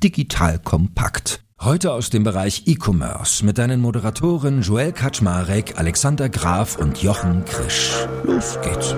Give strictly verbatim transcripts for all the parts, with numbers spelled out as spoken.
digital kompakt. Heute aus dem Bereich E-Commerce mit deinen Moderatoren Joel Kaczmarek, Alexander Graf und Jochen Krisch. Los geht's.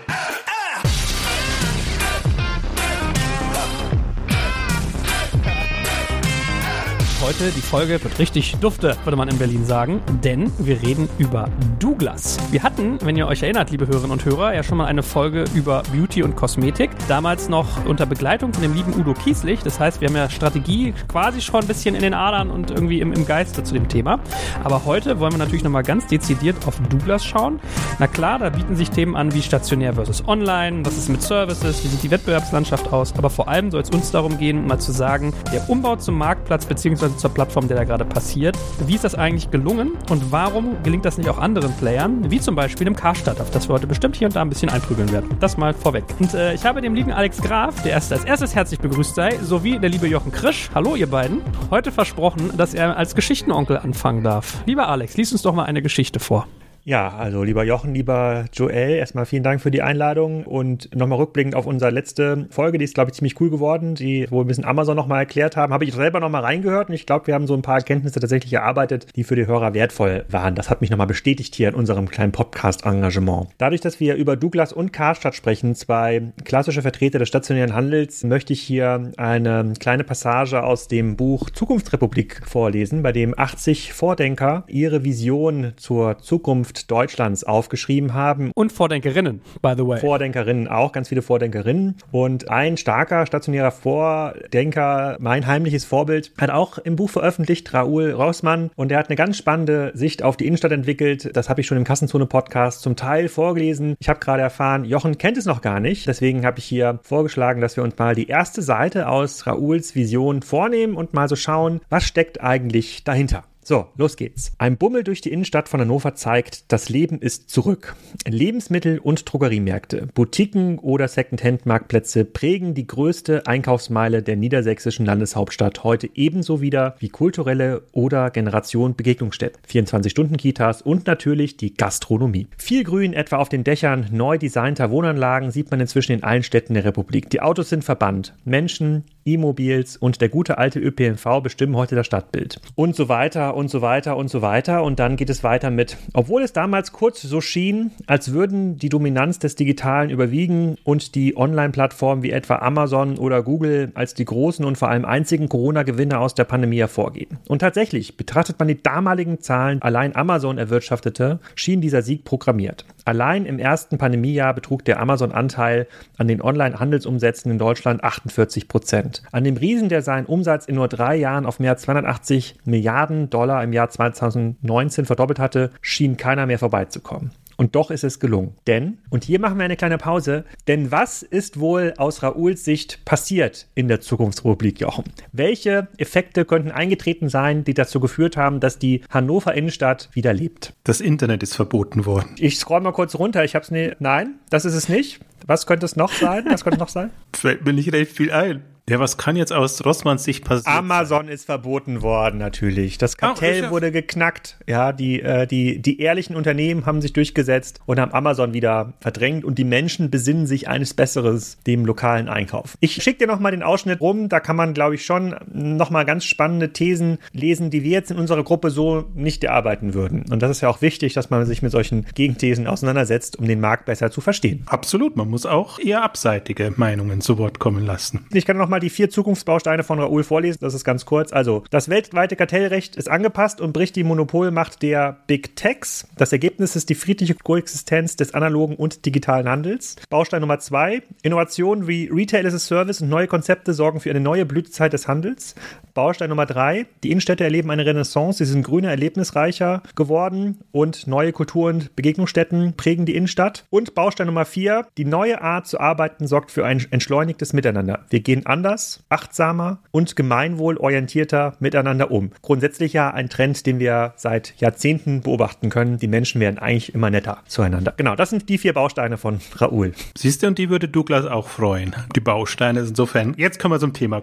Heute, die Folge wird richtig dufte, würde man in Berlin sagen, denn wir reden über Douglas. Wir hatten, wenn ihr euch erinnert, liebe Hörerinnen und Hörer, ja schon mal eine Folge über Beauty und Kosmetik, damals noch unter Begleitung von dem lieben Udo Kieslich. Das heißt, wir haben ja Strategie quasi schon ein bisschen in den Adern und irgendwie im, im Geiste zu dem Thema. Aber heute wollen wir natürlich nochmal ganz dezidiert auf Douglas schauen. Na klar, da bieten sich Themen an wie stationär versus online, was ist mit Services, wie sieht die Wettbewerbslandschaft aus, aber vor allem soll es uns darum gehen, mal zu sagen, der Umbau zum Marktplatz bzw. zur Plattform, der da gerade passiert. Wie ist das eigentlich gelungen und warum gelingt das nicht auch anderen Playern, wie zum Beispiel dem Karstadt, auf das wir heute bestimmt hier und da ein bisschen einprügeln werden. Das mal vorweg. Und äh, ich habe dem lieben Alex Graf, der erst als erstes herzlich begrüßt sei, sowie der liebe Jochen Krisch, hallo ihr beiden, heute versprochen, dass er als Geschichtenonkel anfangen darf. Lieber Alex, lies uns doch mal eine Geschichte vor. Ja, also lieber Jochen, lieber Joel, erstmal vielen Dank für die Einladung und nochmal rückblickend auf unsere letzte Folge, die ist, glaube ich, ziemlich cool geworden, die, wo wir ein bisschen Amazon nochmal erklärt haben, habe ich selber nochmal reingehört und ich glaube, wir haben so ein paar Erkenntnisse tatsächlich erarbeitet, die für die Hörer wertvoll waren. Das hat mich nochmal bestätigt hier in unserem kleinen Podcast-Engagement. Dadurch, dass wir über Douglas und Karstadt sprechen, zwei klassische Vertreter des stationären Handels, möchte ich hier eine kleine Passage aus dem Buch Zukunftsrepublik vorlesen, bei dem achtzig Vordenker ihre Vision zur Zukunft Deutschlands aufgeschrieben haben. Und Vordenkerinnen, by the way. Vordenkerinnen auch, ganz viele Vordenkerinnen. Und ein starker, stationärer Vordenker, mein heimliches Vorbild, hat auch im Buch veröffentlicht, Raoul Rossmann. Und der hat eine ganz spannende Sicht auf die Innenstadt entwickelt. Das habe ich schon im Kassenzone-Podcast zum Teil vorgelesen. Ich habe gerade erfahren, Jochen kennt es noch gar nicht. Deswegen habe ich hier vorgeschlagen, dass wir uns mal die erste Seite aus Raouls Vision vornehmen und mal so schauen, was steckt eigentlich dahinter. So, los geht's. Ein Bummel durch die Innenstadt von Hannover zeigt, das Leben ist zurück. Lebensmittel- und Drogeriemärkte, Boutiquen oder Second-Hand-Marktplätze prägen die größte Einkaufsmeile der niedersächsischen Landeshauptstadt heute ebenso wieder wie kulturelle oder Generation-Begegnungsstätten, vierundzwanzig-Stunden-Kitas und natürlich die Gastronomie. Viel Grün etwa auf den Dächern neu designter Wohnanlagen sieht man inzwischen in allen Städten der Republik. Die Autos sind verbannt. Menschen, E-Mobils und der gute alte Ö P N V bestimmen heute das Stadtbild. Und so weiter und so weiter und so weiter. Und dann geht es weiter mit, obwohl es damals kurz so schien, als würden die Dominanz des Digitalen überwiegen und die Online-Plattformen wie etwa Amazon oder Google als die großen und vor allem einzigen Corona-Gewinner aus der Pandemie hervorgehen. Und tatsächlich, betrachtet man die damaligen Zahlen, allein Amazon erwirtschaftete, schien dieser Sieg programmiert. Allein im ersten Pandemiejahr betrug der Amazon-Anteil an den Online-Handelsumsätzen in Deutschland achtundvierzig Prozent. An dem Riesen, der seinen Umsatz in nur drei Jahren auf mehr als zweihundertachtzig Milliarden Dollar im Jahr zweitausendneunzehn verdoppelt hatte, schien keiner mehr vorbeizukommen. Und doch ist es gelungen. Denn, und hier machen wir eine kleine Pause, denn was ist wohl aus Raouls Sicht passiert in der Zukunftsrepublik, Jochen? Welche Effekte könnten eingetreten sein, die dazu geführt haben, dass die Hannover Innenstadt wieder lebt? Das Internet ist verboten worden. Ich scroll mal kurz runter, ich hab's nicht. Nein, das ist es nicht. Was könnte es noch sein? Was könnte es noch sein? Fällt mir nicht recht viel ein. Ja, was kann jetzt aus Rossmanns Sicht passieren? Amazon ist verboten worden, natürlich. Das Kartell Ach, wurde geknackt. Ja, die, äh, die, die ehrlichen Unternehmen haben sich durchgesetzt und haben Amazon wieder verdrängt und die Menschen besinnen sich eines Besseres, dem lokalen Einkauf. Ich schicke dir nochmal den Ausschnitt rum, da kann man, glaube ich, schon nochmal ganz spannende Thesen lesen, die wir jetzt in unserer Gruppe so nicht erarbeiten würden. Und das ist ja auch wichtig, dass man sich mit solchen Gegenthesen auseinandersetzt, um den Markt besser zu verstehen. Absolut, man muss auch eher abseitige Meinungen zu Wort kommen lassen. Ich kann noch mal die vier Zukunftsbausteine von Raoul vorlesen. Das ist ganz kurz. Also, das weltweite Kartellrecht ist angepasst und bricht die Monopolmacht der Big Techs. Das Ergebnis ist die friedliche Koexistenz des analogen und digitalen Handels. Baustein Nummer zwei. Innovationen wie Retail as a Service und neue Konzepte sorgen für eine neue Blütezeit des Handels. Baustein Nummer drei. Die Innenstädte erleben eine Renaissance. Sie sind grüner, erlebnisreicher geworden und neue Kultur- und Begegnungsstätten prägen die Innenstadt. Und Baustein Nummer vier. Die neue Art zu arbeiten sorgt für ein entschleunigtes Miteinander. Wir gehen anders, achtsamer und gemeinwohlorientierter miteinander um. Grundsätzlich ja ein Trend, den wir seit Jahrzehnten beobachten können. Die Menschen werden eigentlich immer netter zueinander. Genau, das sind die vier Bausteine von Raoul. Siehst du, und die würde Douglas auch freuen. Die Bausteine insofern. Jetzt können wir zum Thema kommen.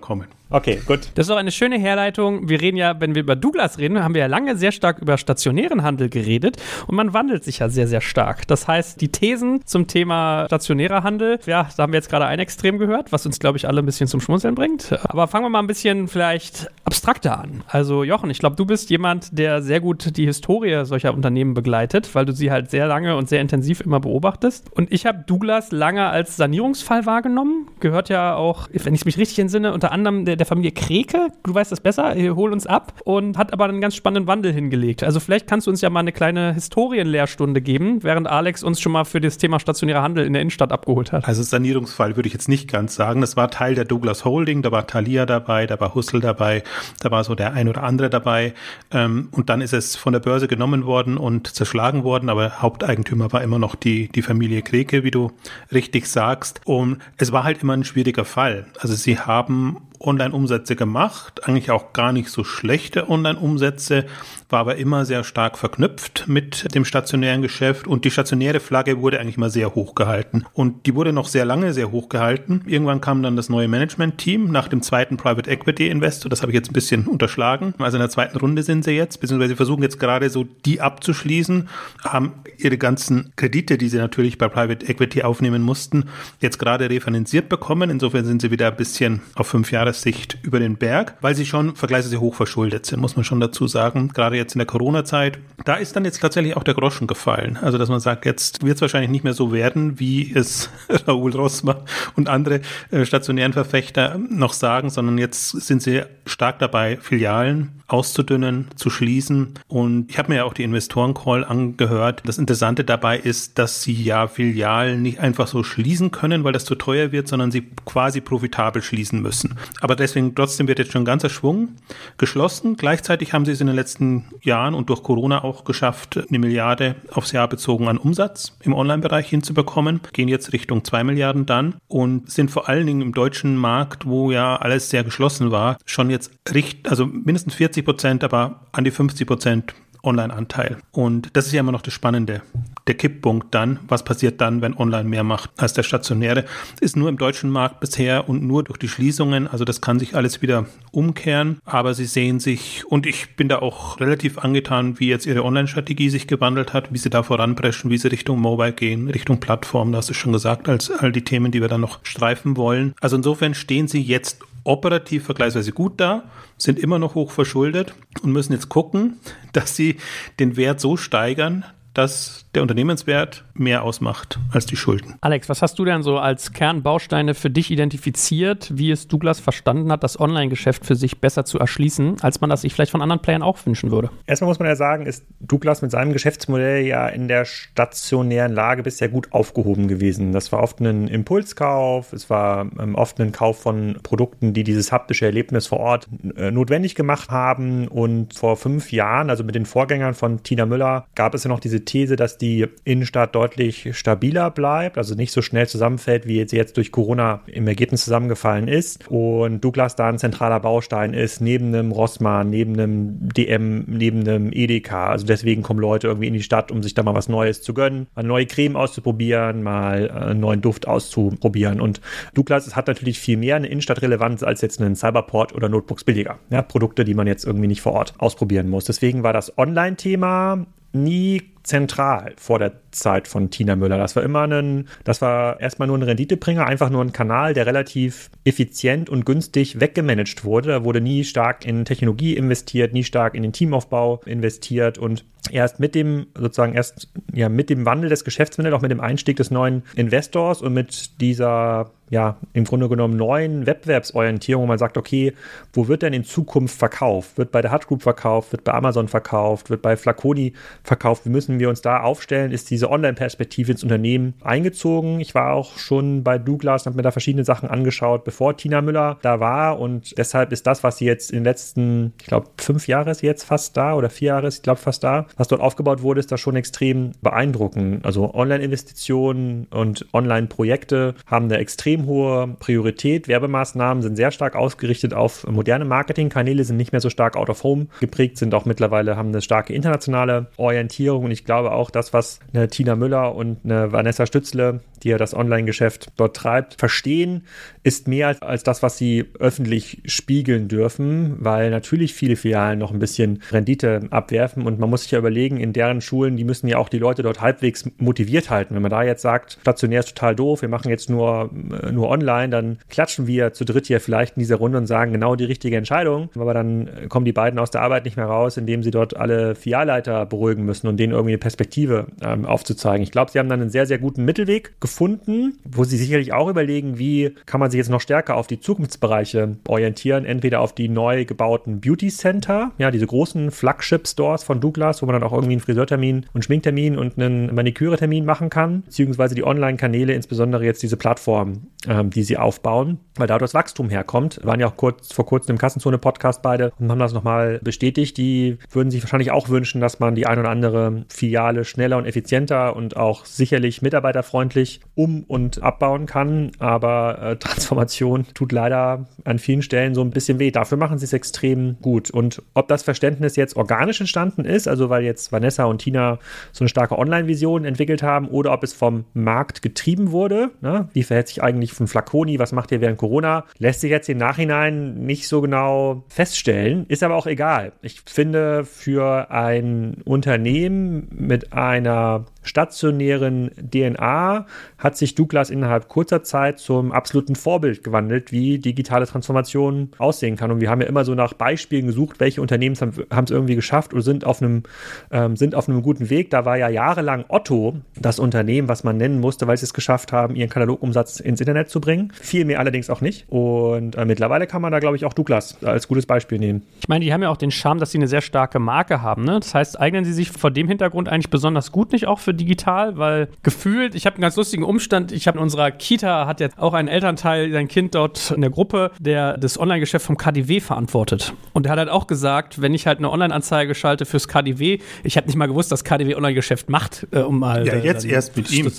Okay, gut. Das ist auch eine schöne Herleitung. Wir reden ja, wenn wir über Douglas reden, haben wir ja lange sehr stark über stationären Handel geredet und man wandelt sich ja sehr, sehr stark. Das heißt, die Thesen zum Thema stationärer Handel, ja, da haben wir jetzt gerade ein Extrem gehört, was uns, glaube ich, alle ein bisschen zum Schmunzeln bringt. Aber fangen wir mal ein bisschen vielleicht abstrakter an. Also Jochen, ich glaube, du bist jemand, der sehr gut die Historie solcher Unternehmen begleitet, weil du sie halt sehr lange und sehr intensiv immer beobachtest. Und ich habe Douglas lange als Sanierungsfall wahrgenommen. Gehört ja auch, wenn ich mich richtig entsinne, unter anderem der, der Familie Kreke. Du weißt das besser, hol uns ab. Und hat aber einen ganz spannenden Wandel hingelegt. Also vielleicht kannst du uns ja mal eine kleine Historienlehrstunde geben, während Alex uns schon mal für das Thema stationärer Handel in der Innenstadt abgeholt hat. Also Sanierungsfall würde ich jetzt nicht ganz sagen. Das war Teil der Douglas Holding, da war Thalia dabei, da war Husserl dabei, da war so der ein oder andere dabei. Und dann ist es von der Börse genommen worden und zerschlagen worden, aber Haupteigentümer war immer noch die, die Familie Kreke, wie du richtig sagst. Und es war halt immer ein schwieriger Fall. Also sie haben Online-Umsätze gemacht, eigentlich auch gar nicht so schlechte Online-Umsätze, war aber immer sehr stark verknüpft mit dem stationären Geschäft und die stationäre Flagge wurde eigentlich mal sehr hoch gehalten und die wurde noch sehr lange sehr hoch gehalten. Irgendwann kam dann das neue Management-Team nach dem zweiten Private Equity Investor, das habe ich jetzt ein bisschen unterschlagen, also in der zweiten Runde sind sie jetzt, beziehungsweise versuchen jetzt gerade so die abzuschließen, haben ihre ganzen Kredite, die sie natürlich bei Private Equity aufnehmen mussten, jetzt gerade refinanziert bekommen, insofern sind sie wieder ein bisschen auf fünf Jahre Sicht über den Berg, weil sie schon vergleichsweise hoch verschuldet sind, muss man schon dazu sagen. Gerade jetzt in der Corona-Zeit, da ist dann jetzt tatsächlich auch der Groschen gefallen. Also, dass man sagt, jetzt wird es wahrscheinlich nicht mehr so werden, wie es Raoul Rossmann und andere äh, stationären Verfechter noch sagen, sondern jetzt sind sie stark dabei, Filialen auszudünnen, zu schließen. Und ich habe mir ja auch die Investoren-Call angehört. Das Interessante dabei ist, dass sie ja Filialen nicht einfach so schließen können, weil das zu teuer wird, sondern sie quasi profitabel schließen müssen. Aber deswegen trotzdem wird jetzt schon ein ganzer Schwung geschlossen. Gleichzeitig haben sie es in den letzten Jahren und durch Corona auch geschafft, eine Milliarde aufs Jahr bezogen an Umsatz im Online-Bereich hinzubekommen. Gehen jetzt Richtung zwei Milliarden dann und sind vor allen Dingen im deutschen Markt, wo ja alles sehr geschlossen war, schon jetzt richt, also mindestens vierzig Prozent, aber an die fünfzig Prozent Online-Anteil. Und das ist ja immer noch das Spannende. Der Kipppunkt dann, was passiert dann, wenn Online mehr macht als der stationäre, ist nur im deutschen Markt bisher und nur durch die Schließungen. Also das kann sich alles wieder umkehren. Aber sie sehen sich, und ich bin da auch relativ angetan, wie jetzt ihre Online-Strategie sich gewandelt hat, wie sie da voranpreschen, wie sie Richtung Mobile gehen, Richtung Plattform, da hast du schon gesagt, als all die Themen, die wir dann noch streifen wollen. Also insofern stehen sie jetzt operativ vergleichsweise gut da, sind immer noch hoch verschuldet und müssen jetzt gucken, dass sie den Wert so steigern, dass der Unternehmenswert mehr ausmacht als die Schulden. Alex, was hast du denn so als Kernbausteine für dich identifiziert, wie es Douglas verstanden hat, das Online-Geschäft für sich besser zu erschließen, als man das sich vielleicht von anderen Playern auch wünschen würde? Erstmal muss man ja sagen, ist Douglas mit seinem Geschäftsmodell ja in der stationären Lage bisher gut aufgehoben gewesen. Das war oft ein Impulskauf, es war ähm, oft ein Kauf von Produkten, die dieses haptische Erlebnis vor Ort äh, notwendig gemacht haben. Und vor fünf Jahren, also mit den Vorgängern von Tina Müller, gab es ja noch diese These, dass die Innenstadt deutlich stabiler bleibt, also nicht so schnell zusammenfällt, wie sie jetzt durch Corona im Ergebnis zusammengefallen ist. Und Douglas da ein zentraler Baustein ist, neben einem Rossmann, neben einem D M, neben einem Edeka. Also deswegen kommen Leute irgendwie in die Stadt, um sich da mal was Neues zu gönnen, mal neue Creme auszuprobieren, mal einen neuen Duft auszuprobieren. Und Douglas hat natürlich viel mehr eine Innenstadtrelevanz als jetzt ein Cyberport oder Notebooks billiger. Ja, Produkte, die man jetzt irgendwie nicht vor Ort ausprobieren muss. Deswegen war das Online-Thema nie zentral vor der Zeit von Tina Müller. Das war immer ein, das war erstmal nur ein Renditebringer, einfach nur ein Kanal, der relativ effizient und günstig weggemanagt wurde. Da wurde nie stark in Technologie investiert, nie stark in den Teamaufbau investiert und erst mit dem, sozusagen erst, ja, mit dem Wandel des Geschäftsmodells, auch mit dem Einstieg des neuen Investors und mit dieser, ja, im Grunde genommen neuen Wettbewerbsorientierung, wo man sagt, okay, wo wird denn in Zukunft verkauft? Wird bei der Hut Group verkauft? Wird bei Amazon verkauft? Wird bei Flaconi verkauft? Wie müssen wir uns da aufstellen? Ist diese Online-Perspektive ins Unternehmen eingezogen? Ich war auch schon bei Douglas und habe mir da verschiedene Sachen angeschaut, bevor Tina Müller da war und deshalb ist das, was sie jetzt in den letzten, ich glaube, fünf Jahre ist sie jetzt fast da oder vier Jahre ist, ich glaube, fast da, was dort aufgebaut wurde, ist da schon extrem beeindruckend. Also Online-Investitionen und Online-Projekte haben eine extrem hohe Priorität. Werbemaßnahmen sind sehr stark ausgerichtet auf moderne Marketingkanäle, sind nicht mehr so stark out-of-home geprägt, sind auch mittlerweile, haben eine starke internationale Orientierung und ich glaube auch, das, was eine Tina Müller und eine Vanessa Stützle die ja das Online-Geschäft dort treibt, verstehen, ist mehr als, als das, was sie öffentlich spiegeln dürfen, weil natürlich viele Filialen noch ein bisschen Rendite abwerfen und man muss sich ja überlegen, in deren Schulen, die müssen ja auch die Leute dort halbwegs motiviert halten. Wenn man da jetzt sagt, stationär ist total doof, wir machen jetzt nur, nur online, dann klatschen wir zu dritt hier vielleicht in dieser Runde und sagen genau die richtige Entscheidung, aber dann kommen die beiden aus der Arbeit nicht mehr raus, indem sie dort alle Filialleiter beruhigen müssen und denen irgendwie eine Perspektive ähm, aufzuzeigen. Ich glaube, sie haben dann einen sehr, sehr guten Mittelweg gefunden, wo sie sicherlich auch überlegen, wie kann man sich jetzt noch stärker auf die Zukunftsbereiche orientieren, entweder auf die neu gebauten Beauty Center, ja, diese großen Flagship-Stores von Douglas, wo man dann auch irgendwie einen Friseurtermin und Schminktermin und einen Maniküre-Termin machen kann, beziehungsweise die Online-Kanäle, insbesondere jetzt diese Plattform, ähm, die sie aufbauen, weil da das Wachstum herkommt. Wir waren ja auch kurz, vor kurzem im Kassenzone-Podcast beide und haben das nochmal bestätigt. Die würden sich wahrscheinlich auch wünschen, dass man die ein oder andere Filiale schneller und effizienter und auch sicherlich mitarbeiterfreundlich um- und abbauen kann. Aber äh, Transformation tut leider an vielen Stellen so ein bisschen weh. Dafür machen sie es extrem gut. Und ob das Verständnis jetzt organisch entstanden ist, also weil jetzt Vanessa und Tina so eine starke Online-Vision entwickelt haben, oder ob es vom Markt getrieben wurde, ne? Wie verhält sich eigentlich von Flaconi, was macht ihr während Corona, lässt sich jetzt im Nachhinein nicht so genau feststellen, ist aber auch egal. Ich finde, für ein Unternehmen mit einer stationären D N A hat sich Douglas innerhalb kurzer Zeit zum absoluten Vorbild gewandelt, wie digitale Transformation aussehen kann. Und wir haben ja immer so nach Beispielen gesucht, welche Unternehmen haben es irgendwie geschafft oder sind auf einem, ähm, sind auf einem guten Weg. Da war ja jahrelang Otto das Unternehmen, was man nennen musste, weil sie es geschafft haben, ihren Katalogumsatz ins Internet zu bringen. Viel mehr allerdings auch nicht. Und äh, mittlerweile kann man da, glaube ich, auch Douglas als gutes Beispiel nehmen. Ich meine, die haben ja auch den Charme, dass sie eine sehr starke Marke haben, ne? Das heißt, eignen sie sich vor dem Hintergrund eigentlich besonders gut nicht auch für digital, weil gefühlt, ich habe einen ganz lustigen Umstand, ich habe in unserer Kita, hat jetzt auch ein Elternteil, sein Kind dort in der Gruppe, der das Online-Geschäft vom K D W verantwortet. Und der hat halt auch gesagt, wenn ich halt eine Online-Anzeige schalte fürs K D W, ich habe nicht mal gewusst, dass K D W Online-Geschäft macht, äh, um mal... Ja, äh, jetzt erst mit ihm.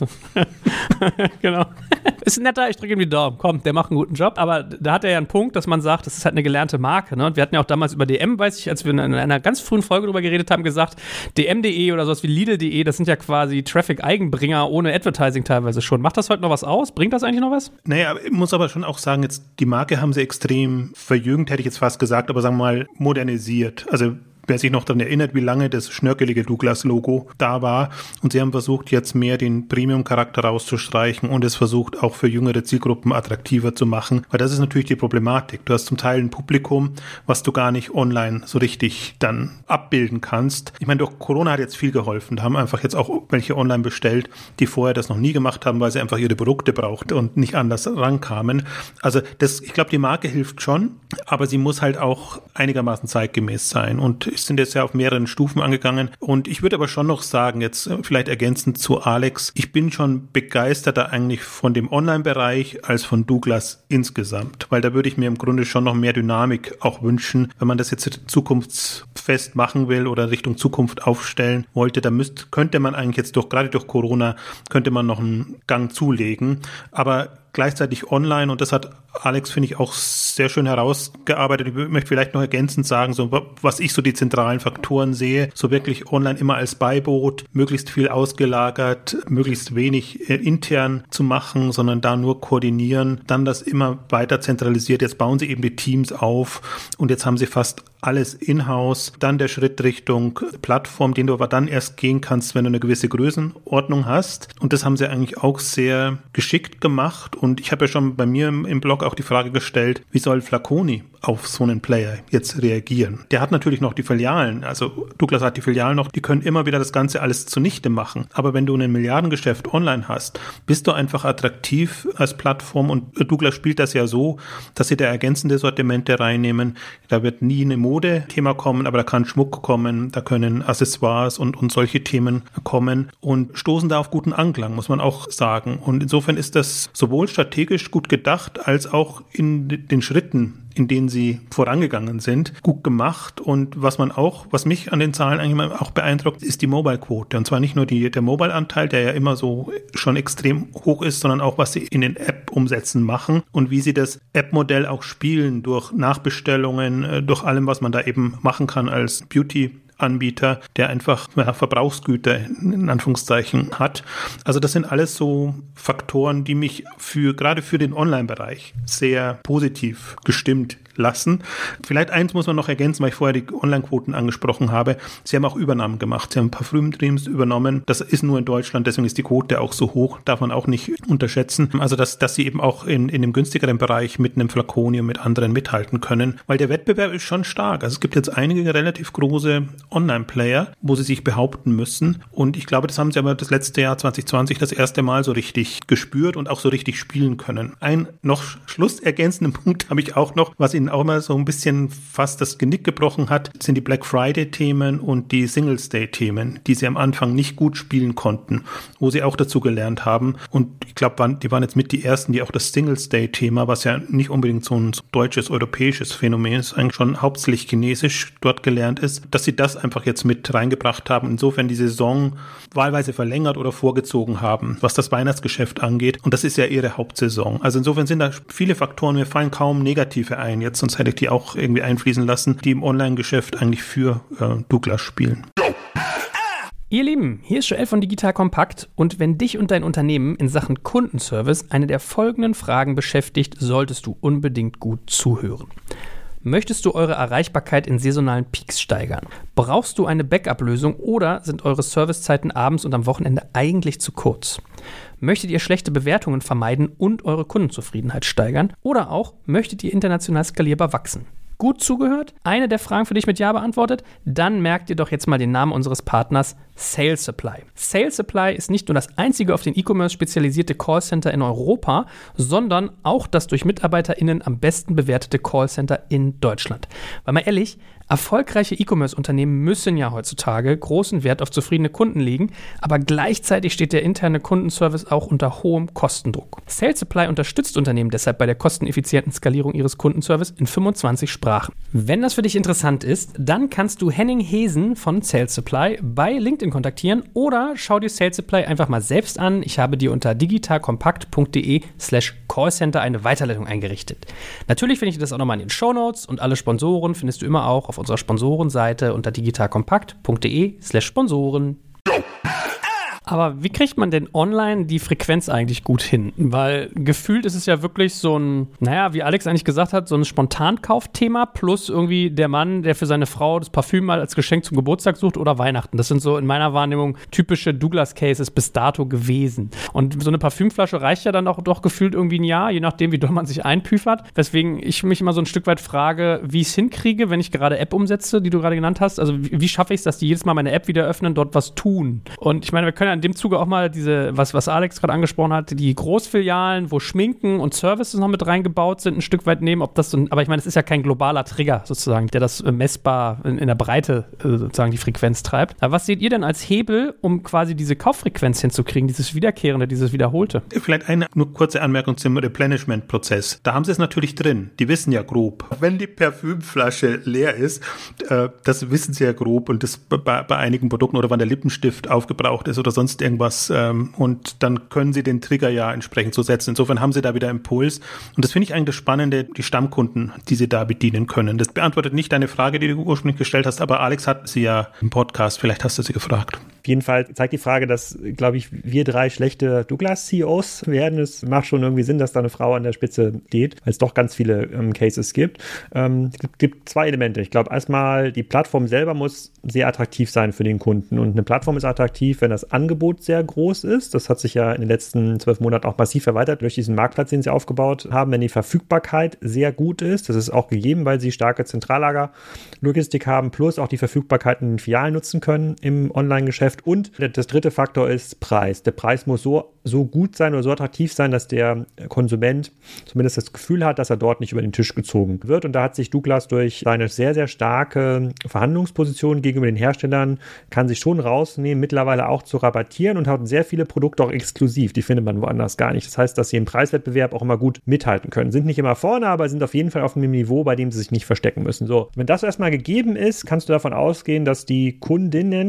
Genau. Ist netter, ich drücke ihm die Daumen. Komm, der macht einen guten Job. Aber da hat er ja einen Punkt, dass man sagt, das ist halt eine gelernte Marke. Ne? Und wir hatten ja auch damals über D M, weiß ich, als wir in einer ganz frühen Folge drüber geredet haben, gesagt, D M punkt de oder sowas wie Lidl punkt de, das sind ja quasi Traffic-Eigenbringer ohne Advertising teilweise schon. Macht das heute noch was aus? Bringt das eigentlich noch was? Naja, ich muss aber schon auch sagen, jetzt die Marke haben sie extrem verjüngt, hätte ich jetzt fast gesagt, aber sagen wir mal modernisiert. Also wer sich noch daran erinnert, wie lange das schnörkelige Douglas-Logo da war. Und sie haben versucht, jetzt mehr den Premium-Charakter rauszustreichen und es versucht, auch für jüngere Zielgruppen attraktiver zu machen. Weil das ist natürlich die Problematik. Du hast zum Teil ein Publikum, was du gar nicht online so richtig dann abbilden kannst. Ich meine, durch Corona hat jetzt viel geholfen. Da haben einfach jetzt auch welche online bestellt, die vorher das noch nie gemacht haben, weil sie einfach ihre Produkte brauchten und nicht anders rankamen. Also das, ich glaube, die Marke hilft schon, aber sie muss halt auch einigermaßen zeitgemäß sein. Und sind jetzt ja auf mehreren Stufen angegangen. Und ich würde aber schon noch sagen, jetzt vielleicht ergänzend zu Alex, ich bin schon begeisterter eigentlich von dem Online-Bereich als von Douglas insgesamt, weil da würde ich mir im Grunde schon noch mehr Dynamik auch wünschen, wenn man das jetzt zukunftsfest machen will oder Richtung Zukunft aufstellen wollte, da müsste, könnte man eigentlich jetzt durch, gerade durch Corona, könnte man noch einen Gang zulegen. Aber gleichzeitig online, und das hat Alex, finde ich, auch sehr schön herausgearbeitet. Ich möchte vielleicht noch ergänzend sagen, so was ich so die zentralen Faktoren sehe, so wirklich online immer als Beiboot, möglichst viel ausgelagert, möglichst wenig äh, intern zu machen, sondern da nur koordinieren, dann das immer weiter zentralisiert. Jetzt bauen sie eben die Teams auf und jetzt haben sie fast alles in-house, dann der Schritt Richtung Plattform, den du aber dann erst gehen kannst, wenn du eine gewisse Größenordnung hast. Und das haben sie eigentlich auch sehr geschickt gemacht. Und ich habe ja schon bei mir im, im Blog auch die Frage gestellt, wie soll Flaconi auf so einen Player jetzt reagieren? Der hat natürlich noch die Filialen, also Douglas hat die Filialen noch, die können immer wieder das Ganze alles zunichte machen. Aber wenn du ein Milliardengeschäft online hast, bist du einfach attraktiv als Plattform, und Douglas spielt das ja so, dass sie da ergänzende Sortimente reinnehmen. Da wird nie eine Mode-Thema kommen, aber da kann Schmuck kommen, da können Accessoires und, und solche Themen kommen und stoßen da auf guten Anklang, muss man auch sagen. Und insofern ist das sowohl strategisch gut gedacht, als auch in den Schritten, in denen sie vorangegangen sind, gut gemacht. Und was man auch, was mich an den Zahlen eigentlich auch beeindruckt, ist die Mobile-Quote. Und zwar nicht nur die, der Mobile-Anteil, der ja immer so schon extrem hoch ist, sondern auch, was sie in den App-Umsätzen machen und wie sie das App-Modell auch spielen durch Nachbestellungen, durch allem, was man da eben machen kann als Beauty Anbieter, der einfach ja, Verbrauchsgüter in Anführungszeichen hat. Also das sind alles so Faktoren, die mich für gerade für den Online-Bereich sehr positiv gestimmt lassen. Vielleicht eins muss man noch ergänzen, weil ich vorher die Online-Quoten angesprochen habe. Sie haben auch Übernahmen gemacht. Sie haben Parfüm-Dreams übernommen. Das ist nur in Deutschland, deswegen ist die Quote auch so hoch. Darf man auch nicht unterschätzen. Also, dass, dass sie eben auch in, in dem günstigeren Bereich mit einem Flaconium mit anderen mithalten können, weil der Wettbewerb ist schon stark. Also es gibt jetzt einige relativ große Online-Player, wo sie sich behaupten müssen. Und ich glaube, das haben sie aber das letzte Jahr zwanzig zwanzig das erste Mal so richtig gespürt und auch so richtig spielen können. Ein noch schlussergänzenden Punkt habe ich auch noch, was ihnen auch mal so ein bisschen fast das Genick gebrochen hat, sind die Black Friday-Themen und die Singles Day-Themen, die sie am Anfang nicht gut spielen konnten, wo sie auch dazu gelernt haben. Und ich glaube, die waren jetzt mit die ersten, die auch das Singles Day-Thema, was ja nicht unbedingt so ein deutsches, europäisches Phänomen ist, eigentlich schon hauptsächlich chinesisch dort gelernt ist, dass sie das einfach jetzt mit reingebracht haben. Insofern die Saison wahlweise verlängert oder vorgezogen haben, was das Weihnachtsgeschäft angeht. Und das ist ja ihre Hauptsaison. Also insofern sind da viele Faktoren, mir fallen kaum negative ein jetzt, sonst hätte ich die auch irgendwie einfließen lassen, die im Online-Geschäft eigentlich für äh, Douglas spielen. Ihr Lieben, hier ist Joel von Digital Kompakt und wenn dich und dein Unternehmen in Sachen Kundenservice eine der folgenden Fragen beschäftigt, solltest du unbedingt gut zuhören. Möchtest du eure Erreichbarkeit in saisonalen Peaks steigern? Brauchst du eine Backup-Lösung oder sind eure Servicezeiten abends und am Wochenende eigentlich zu kurz? Möchtet ihr schlechte Bewertungen vermeiden und eure Kundenzufriedenheit steigern? Oder auch, möchtet ihr international skalierbar wachsen? Gut zugehört? Eine der Fragen für dich mit Ja beantwortet? Dann merkt ihr doch jetzt mal den Namen unseres Partners Sales Supply. Sales Supply ist nicht nur das einzige auf den E-Commerce spezialisierte Callcenter in Europa, sondern auch das durch MitarbeiterInnen am besten bewertete Callcenter in Deutschland. Weil mal ehrlich, erfolgreiche E-Commerce-Unternehmen müssen ja heutzutage großen Wert auf zufriedene Kunden legen, aber gleichzeitig steht der interne Kundenservice auch unter hohem Kostendruck. Sales Supply unterstützt Unternehmen deshalb bei der kosteneffizienten Skalierung ihres Kundenservice in fünfundzwanzig Sprachen. Wenn das für dich interessant ist, dann kannst du Henning Hesen von Sales Supply bei LinkedIn kontaktieren oder schau dir Sales Supply einfach mal selbst an. Ich habe dir unter digitalkompakt.de slash callcenter eine Weiterleitung eingerichtet. Natürlich finde ich das auch nochmal in den Shownotes und alle Sponsoren findest du immer auch auf unserer Sponsorenseite unter digitalkompakt.de slash Sponsoren. Aber wie kriegt man denn online die Frequenz eigentlich gut hin? Weil gefühlt ist es ja wirklich so ein, naja, wie Alex eigentlich gesagt hat, so ein Spontankaufthema plus irgendwie der Mann, der für seine Frau das Parfüm mal als Geschenk zum Geburtstag sucht oder Weihnachten. Das sind so in meiner Wahrnehmung typische Douglas-Cases bis dato gewesen. Und so eine Parfümflasche reicht ja dann auch doch gefühlt irgendwie ein Jahr, je nachdem, wie doll man sich einpüfert. Weswegen ich mich immer so ein Stück weit frage, wie ich es hinkriege, wenn ich gerade App umsetze, die du gerade genannt hast. Also wie, wie schaffe ich es, dass die jedes Mal meine App wieder öffnen, dort was tun? Und ich meine, wir können ja in dem Zuge auch mal diese, was, was Alex gerade angesprochen hat, die Großfilialen, wo Schminken und Services noch mit reingebaut sind, ein Stück weit nehmen, ob das so, aber ich meine, es ist ja kein globaler Trigger sozusagen, der das messbar in, in der Breite äh, sozusagen die Frequenz treibt. Aber was seht ihr denn als Hebel, um quasi diese Kauffrequenz hinzukriegen, dieses Wiederkehrende, dieses Wiederholte? Vielleicht eine nur kurze Anmerkung zum Replenishment-Prozess. Da haben sie es natürlich drin. Die wissen ja grob, wenn die Parfümflasche leer ist, äh, das wissen sie ja grob und das bei, bei einigen Produkten oder wann der Lippenstift aufgebraucht ist oder sonst irgendwas ähm, und dann können sie den Trigger ja entsprechend so setzen. Insofern haben sie da wieder Impuls und das finde ich eigentlich das Spannende, die Stammkunden, die sie da bedienen können. Das beantwortet nicht deine Frage, die du ursprünglich gestellt hast, aber Alex hat sie ja im Podcast, vielleicht hast du sie gefragt. Auf jeden Fall zeigt die Frage, dass, glaube ich, wir drei schlechte Douglas-C E Os werden. Es macht schon irgendwie Sinn, dass da eine Frau an der Spitze steht, weil es doch ganz viele ähm, Cases gibt. Ähm, es gibt, gibt zwei Elemente. Ich glaube, erstmal, die Plattform selber muss sehr attraktiv sein für den Kunden. Und eine Plattform ist attraktiv, wenn das Angebot sehr groß ist. Das hat sich ja in den letzten zwölf Monaten auch massiv erweitert durch diesen Marktplatz, den sie aufgebaut haben. Wenn die Verfügbarkeit sehr gut ist, das ist auch gegeben, weil sie starke Zentrallager-Logistik haben, plus auch die Verfügbarkeit in den Filialen nutzen können im Online-Geschäft. Und das dritte Faktor ist Preis. Der Preis muss so, so gut sein oder so attraktiv sein, dass der Konsument zumindest das Gefühl hat, dass er dort nicht über den Tisch gezogen wird. Und da hat sich Douglas durch seine sehr, sehr starke Verhandlungsposition gegenüber den Herstellern, kann sich schon rausnehmen, mittlerweile auch zu rabattieren und hat sehr viele Produkte auch exklusiv. Die findet man woanders gar nicht. Das heißt, dass sie im Preiswettbewerb auch immer gut mithalten können. Sind nicht immer vorne, aber sind auf jeden Fall auf einem Niveau, bei dem sie sich nicht verstecken müssen. So, wenn das erstmal gegeben ist, kannst du davon ausgehen, dass die Kundinnen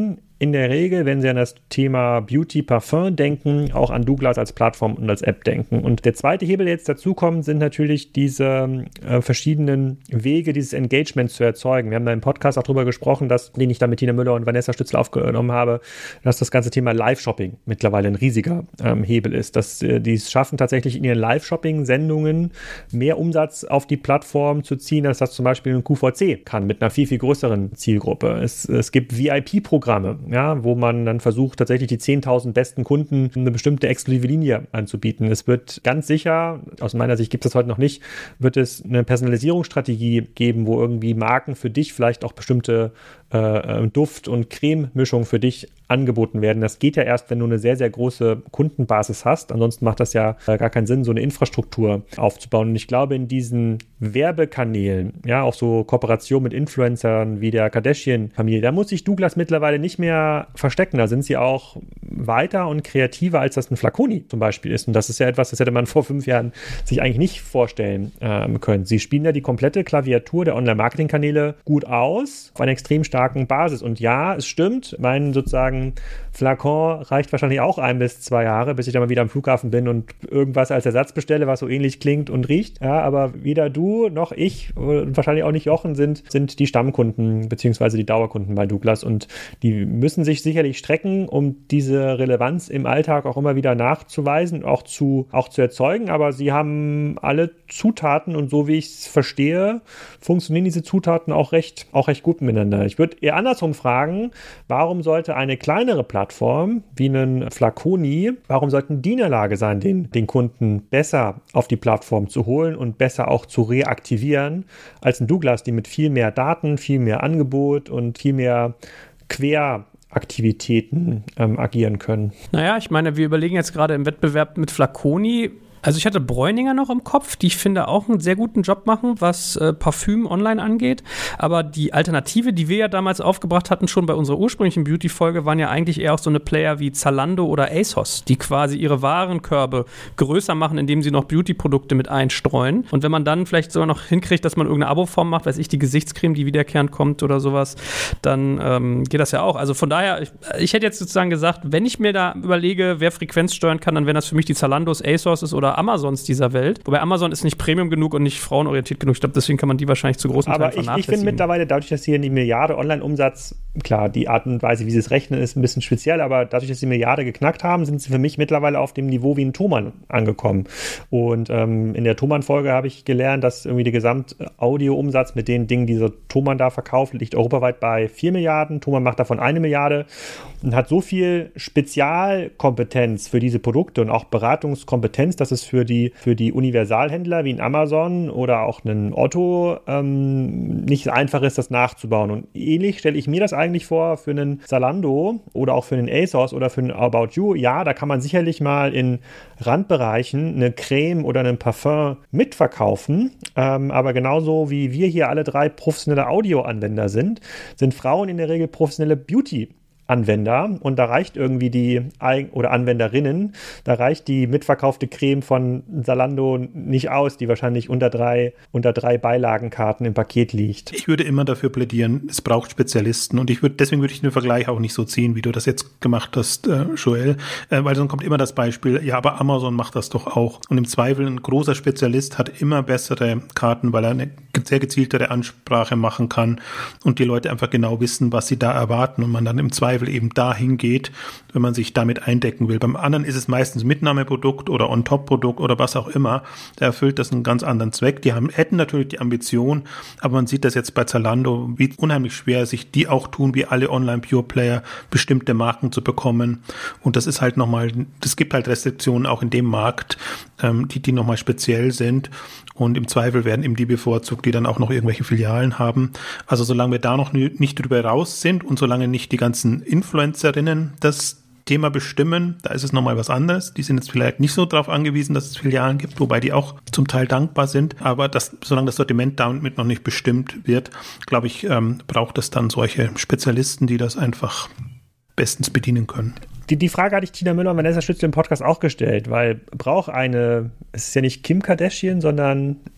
in der Regel, wenn sie an das Thema Beauty, Parfum denken, auch an Douglas als Plattform und als App denken. Und der zweite Hebel, der jetzt dazukommt, sind natürlich diese äh, verschiedenen Wege, dieses Engagement zu erzeugen. Wir haben da im Podcast auch drüber gesprochen, dass, den ich da mit Tina Müller und Vanessa Stützler aufgenommen habe, dass das ganze Thema Live-Shopping mittlerweile ein riesiger ähm, Hebel ist. Dass äh, die es schaffen, tatsächlich in ihren Live-Shopping-Sendungen mehr Umsatz auf die Plattform zu ziehen, als das zum Beispiel ein Q V C kann, mit einer viel, viel größeren Zielgruppe. Es, es gibt V I P-Programme, ja, wo man dann versucht, tatsächlich die zehntausend besten Kunden eine bestimmte exklusive Linie anzubieten. Es wird ganz sicher, aus meiner Sicht gibt es das heute noch nicht, wird es eine Personalisierungsstrategie geben, wo irgendwie Marken für dich vielleicht auch bestimmte äh, Duft- und Creme-Mischungen für dich angeboten werden. Das geht ja erst, wenn du eine sehr, sehr große Kundenbasis hast. Ansonsten macht das ja äh, gar keinen Sinn, so eine Infrastruktur aufzubauen. Und ich glaube, in diesen Werbekanälen, ja, auch so Kooperation mit Influencern wie der Kardashian-Familie, da muss sich Douglas mittlerweile nicht mehr verstecken. Da sind sie auch weiter und kreativer, als das ein Flaconi zum Beispiel ist. Und das ist ja etwas, das hätte man vor fünf Jahren sich eigentlich nicht vorstellen ähm, können. Sie spielen ja die komplette Klaviatur der Online-Marketing-Kanäle gut aus, auf einer extrem starken Basis. Und ja, es stimmt, mein sozusagen Flakon reicht wahrscheinlich auch ein bis zwei Jahre, bis ich dann mal wieder am Flughafen bin und irgendwas als Ersatz bestelle, was so ähnlich klingt und riecht. Ja, aber weder du noch ich und wahrscheinlich auch nicht Jochen sind, sind die Stammkunden beziehungsweise die Dauerkunden bei Douglas und die müssen sich sicherlich strecken, um diese Relevanz im Alltag auch immer wieder nachzuweisen, auch zu, auch zu erzeugen, aber sie haben alle Zutaten und so wie ich es verstehe, funktionieren diese Zutaten auch recht, auch recht gut miteinander. Ich würde eher andersrum fragen, warum sollte eine kleinere Plattform wie einen Flaconi, warum sollten die in der Lage sein, den, den Kunden besser auf die Plattform zu holen und besser auch zu reaktivieren, als ein Douglas, die mit viel mehr Daten, viel mehr Angebot und viel mehr Quer Aktivitäten ähm, agieren können. Naja, ich meine, wir überlegen jetzt gerade im Wettbewerb mit Flaconi. Also ich hatte Bräuninger noch im Kopf, die ich finde auch einen sehr guten Job machen, was äh, Parfüm online angeht. Aber die Alternative, die wir ja damals aufgebracht hatten, schon bei unserer ursprünglichen Beauty-Folge, waren ja eigentlich eher auch so eine Player wie Zalando oder ASOS, die quasi ihre Warenkörbe größer machen, indem sie noch Beauty-Produkte mit einstreuen. Und wenn man dann vielleicht sogar noch hinkriegt, dass man irgendeine Abo-Form macht, weiß ich, die Gesichtscreme, die wiederkehrend kommt oder sowas, dann ähm, geht das ja auch. Also von daher, ich, ich hätte jetzt sozusagen gesagt, wenn ich mir da überlege, wer Frequenz steuern kann, dann wären das für mich die Zalandos, ASOS oder Amazons dieser Welt. Wobei Amazon ist nicht Premium genug und nicht frauenorientiert genug. Ich glaube, deswegen kann man die wahrscheinlich zu großen Teilen vernachlässigen. Aber ich, ich finde mittlerweile, dadurch, dass hier die Milliarde Online-Umsatz, klar, die Art und Weise, wie sie es rechnen, ist ein bisschen speziell, aber dadurch, dass sie die Milliarde geknackt haben, sind sie für mich mittlerweile auf dem Niveau wie ein Thomann angekommen. Und ähm, in der Thomann-Folge habe ich gelernt, dass irgendwie der Gesamt-Audio-Umsatz mit den Dingen, die so Thomann da verkauft, liegt europaweit bei vier Milliarden. Thomann macht davon eine Milliarde und hat so viel Spezialkompetenz für diese Produkte und auch Beratungskompetenz, dass es für die, für die Universalhändler wie ein Amazon oder auch einen Otto ähm, nicht einfach ist, das nachzubauen. Und ähnlich stelle ich mir das eigentlich vor für einen Zalando oder auch für einen ASOS oder für einen About You. Ja, da kann man sicherlich mal in Randbereichen eine Creme oder einen Parfum mitverkaufen. Ähm, aber genauso wie wir hier alle drei professionelle Audioanwender sind, sind Frauen in der Regel professionelle Beauty Anwender und da reicht irgendwie die, oder Anwenderinnen, da reicht die mitverkaufte Creme von Zalando nicht aus, die wahrscheinlich unter drei, unter drei Beilagenkarten im Paket liegt. Ich würde immer dafür plädieren, es braucht Spezialisten und ich würde, deswegen würde ich den Vergleich auch nicht so ziehen, wie du das jetzt gemacht hast, äh, Joel, äh, weil sonst kommt immer das Beispiel, ja, aber Amazon macht das doch auch und im Zweifel ein großer Spezialist hat immer bessere Karten, weil er eine sehr gezieltere Ansprache machen kann und die Leute einfach genau wissen, was sie da erwarten und man dann im Zweifel eben dahin geht, wenn man sich damit eindecken will. Beim anderen ist es meistens Mitnahmeprodukt oder On-Top-Produkt oder was auch immer. Da erfüllt das einen ganz anderen Zweck. Die haben, hätten natürlich die Ambition, aber man sieht das jetzt bei Zalando, wie unheimlich schwer sich die auch tun, wie alle Online-Pure-Player, bestimmte Marken zu bekommen. Und das ist halt nochmal, es gibt halt Restriktionen auch in dem Markt, ähm, die, die nochmal speziell sind. Und im Zweifel werden eben die bevorzugt, die dann auch noch irgendwelche Filialen haben. Also solange wir da noch nicht drüber raus sind und solange nicht die ganzen Influencerinnen das Thema bestimmen, da ist es nochmal was anderes. Die sind jetzt vielleicht nicht so darauf angewiesen, dass es Filialen gibt, wobei die auch zum Teil dankbar sind. Aber das, solange das Sortiment damit noch nicht bestimmt wird, glaube ich, ähm, braucht es dann solche Spezialisten, die das einfach bestens bedienen können. Die, die Frage hatte ich Tina Müller und Vanessa Stützler im Podcast auch gestellt, weil braucht eine, es ist ja nicht Kim Kardashian, sondern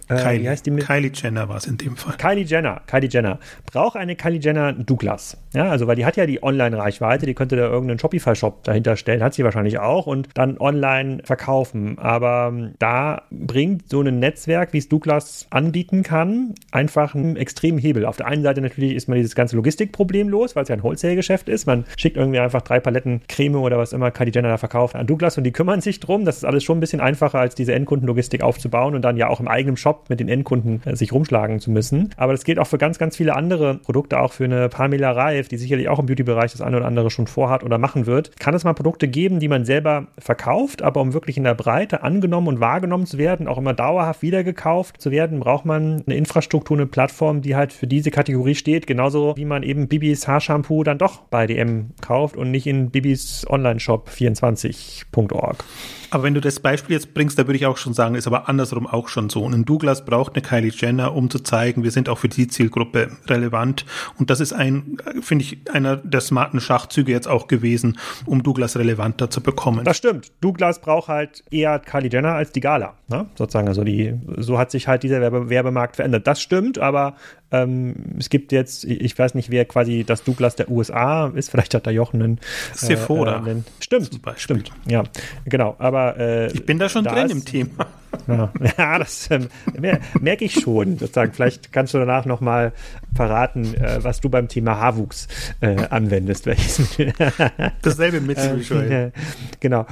Äh, Kylie, wie heißt die mit? Kylie Jenner war es in dem Fall. Kylie Jenner, Kylie Jenner. Braucht eine Kylie Jenner Douglas? Ja, also weil die hat ja die Online-Reichweite, die könnte da irgendeinen Shopify-Shop dahinter stellen, hat sie wahrscheinlich auch und dann online verkaufen. Aber da bringt so ein Netzwerk, wie es Douglas anbieten kann, einfach einen extremen Hebel. Auf der einen Seite natürlich ist man dieses ganze Logistikproblem los, weil es ja ein Wholesale-Geschäft ist. Man schickt irgendwie einfach drei Paletten Creme oder was immer Kylie Jenner da verkauft an Douglas und die kümmern sich drum. Das ist alles schon ein bisschen einfacher, als diese Endkundenlogistik aufzubauen und dann ja auch im eigenen Shop mit den Endkunden äh, sich rumschlagen zu müssen. Aber das gilt auch für ganz, ganz viele andere Produkte, auch für eine Pamela Reif, die sicherlich auch im Beauty-Bereich das eine oder andere schon vorhat oder machen wird. Kann es mal Produkte geben, die man selber verkauft, aber um wirklich in der Breite angenommen und wahrgenommen zu werden, auch immer dauerhaft wiedergekauft zu werden, braucht man eine Infrastruktur, eine Plattform, die halt für diese Kategorie steht, genauso wie man eben Bibis Haarshampoo dann doch bei D M kauft und nicht in Bibis Online-Shop vierundzwanzig punkt org. Aber wenn du das Beispiel jetzt bringst, da würde ich auch schon sagen, ist aber andersrum auch schon so. Und ein Douglas braucht eine Kylie Jenner, um zu zeigen, wir sind auch für die Zielgruppe relevant. Und das ist ein, finde ich, einer der smarten Schachzüge jetzt auch gewesen, um Douglas relevanter zu bekommen. Das stimmt. Douglas braucht halt eher Kylie Jenner als die Gala, ne? Sozusagen. Also die, so hat sich halt dieser Werbe- Werbemarkt verändert. Das stimmt, aber ähm, es gibt jetzt, ich weiß nicht, wer quasi das Douglas der U S A ist. Vielleicht hat da Jochen einen Sephora. Äh, einen, stimmt, stimmt. Ja, genau. Aber äh, ich bin da schon da drin ist, im Thema. Ja, ja das ähm, mer- merke ich schon. Sozusagen. Vielleicht kannst du danach nochmal verraten, äh, was du beim Thema Haarwuchs äh, anwendest. Dasselbe Mittel wie schon. Äh, genau.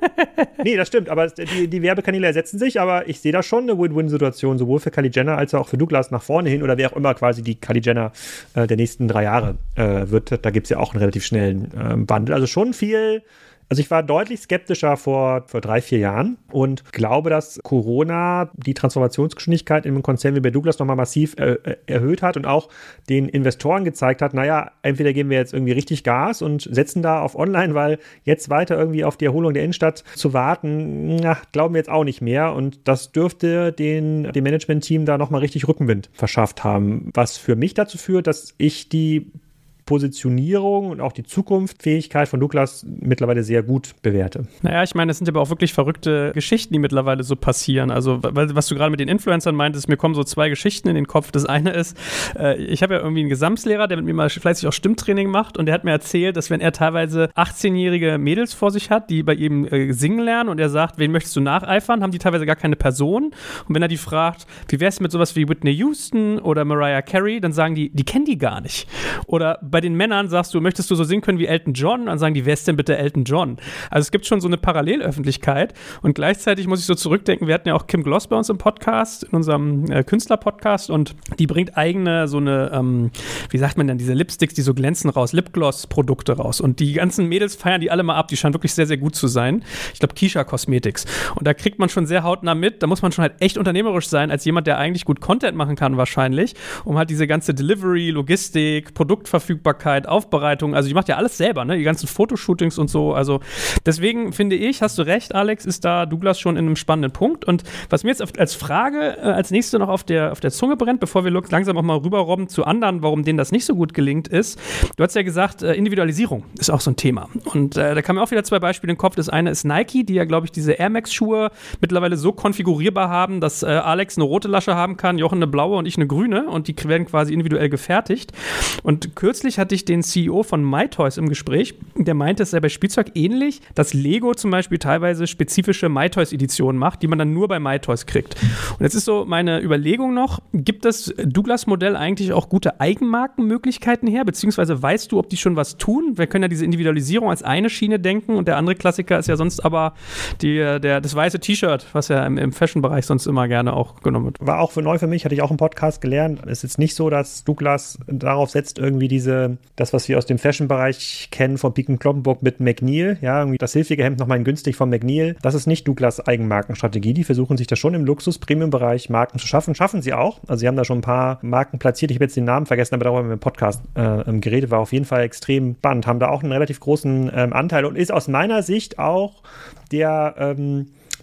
Nee, das stimmt, aber die, die Werbekanäle ersetzen sich, aber ich sehe da schon eine Win-Win-Situation, sowohl für Kylie Jenner als auch für Douglas nach vorne hin oder wer auch immer quasi die Kylie Jenner äh, der nächsten drei Jahre äh, wird. Da gibt es ja auch einen relativ schnellen äh, Wandel. Also schon viel. Also ich war deutlich skeptischer vor, vor drei, vier Jahren und glaube, dass Corona die Transformationsgeschwindigkeit in einem Konzern wie bei Douglas nochmal massiv äh, erhöht hat und auch den Investoren gezeigt hat, naja, entweder geben wir jetzt irgendwie richtig Gas und setzen da auf Online, weil jetzt weiter irgendwie auf die Erholung der Innenstadt zu warten, na, glauben wir jetzt auch nicht mehr und das dürfte den, dem Management-Team da nochmal richtig Rückenwind verschafft haben, was für mich dazu führt, dass ich die Positionierung und auch die Zukunftsfähigkeit von Douglas mittlerweile sehr gut bewerte. Naja, ich meine, es sind aber auch wirklich verrückte Geschichten, die mittlerweile so passieren. Also, weil, was du gerade mit den Influencern meintest, mir kommen so zwei Geschichten in den Kopf. Das eine ist, äh, ich habe ja irgendwie einen Gesamtlehrer, der mit mir mal fleißig auch Stimmtraining macht und der hat mir erzählt, dass wenn er teilweise achtzehnjährige Mädels vor sich hat, die bei ihm äh, singen lernen und er sagt, wen möchtest du nacheifern, haben die teilweise gar keine Person. Und wenn er die fragt, wie wär's mit sowas wie Whitney Houston oder Mariah Carey, dann sagen die, die kennen die gar nicht. Oder bei den Männern sagst du, möchtest du so singen können wie Elton John? Dann sagen die, wer ist denn bitte Elton John? Also es gibt schon so eine Parallelöffentlichkeit und gleichzeitig muss ich so zurückdenken, wir hatten ja auch Kim Gloss bei uns im Podcast, in unserem äh, Künstler-Podcast und die bringt eigene so eine, ähm, wie sagt man denn, diese Lipsticks, die so glänzen raus, Lipgloss-Produkte raus und die ganzen Mädels feiern die alle mal ab, die scheinen wirklich sehr, sehr gut zu sein. Ich glaube, Keisha Cosmetics. Und da kriegt man schon sehr hautnah mit, da muss man schon halt echt unternehmerisch sein, als jemand, der eigentlich gut Content machen kann wahrscheinlich, um halt diese ganze Delivery, Logistik, Produktverfügbarkeit, Aufbereitung, also die macht ja alles selber, ne? Die ganzen Fotoshootings und so, also deswegen finde ich, hast du recht, Alex, ist da Douglas schon in einem spannenden Punkt und was mir jetzt als Frage äh, als nächste noch auf der, auf der Zunge brennt, bevor wir langsam auch mal rüberrobben zu anderen, warum denen das nicht so gut gelingt ist, du hast ja gesagt, äh, Individualisierung ist auch so ein Thema und äh, da kamen auch wieder zwei Beispiele in den Kopf, das eine ist Nike, die ja, glaube ich, diese Air Max Schuhe mittlerweile so konfigurierbar haben, dass äh, Alex eine rote Lasche haben kann, Jochen eine blaue und ich eine grüne und die werden quasi individuell gefertigt und kürzlich hatte ich den C E O von MyToys im Gespräch, der meinte, es sei bei Spielzeug ähnlich, dass Lego zum Beispiel teilweise spezifische MyToys-Editionen macht, die man dann nur bei MyToys kriegt. Und jetzt ist so meine Überlegung noch, gibt das Douglas-Modell eigentlich auch gute Eigenmarkenmöglichkeiten her, beziehungsweise weißt du, ob die schon was tun? Wir können ja diese Individualisierung als eine Schiene denken und der andere Klassiker ist ja sonst aber die, der, das weiße T-Shirt, was ja im, im Fashion-Bereich sonst immer gerne auch genommen wird. War auch für neu für mich, hatte ich auch im Podcast gelernt. Es ist jetzt nicht so, dass Douglas darauf setzt, irgendwie diese das, was wir aus dem Fashion-Bereich kennen, von Piken Kloppenburg mit McNeil, ja, irgendwie das hilfige Hemd nochmal in günstig von McNeil. Das ist nicht Douglas Eigenmarkenstrategie. Die versuchen sich da schon im Luxus-Premium-Bereich Marken zu schaffen. Schaffen sie auch. Also sie haben da schon ein paar Marken platziert. Ich habe jetzt den Namen vergessen, aber darüber haben wir im Podcast äh, geredet. War auf jeden Fall extrem spannend. Haben da auch einen relativ großen ähm, Anteil und ist aus meiner Sicht auch der ähm,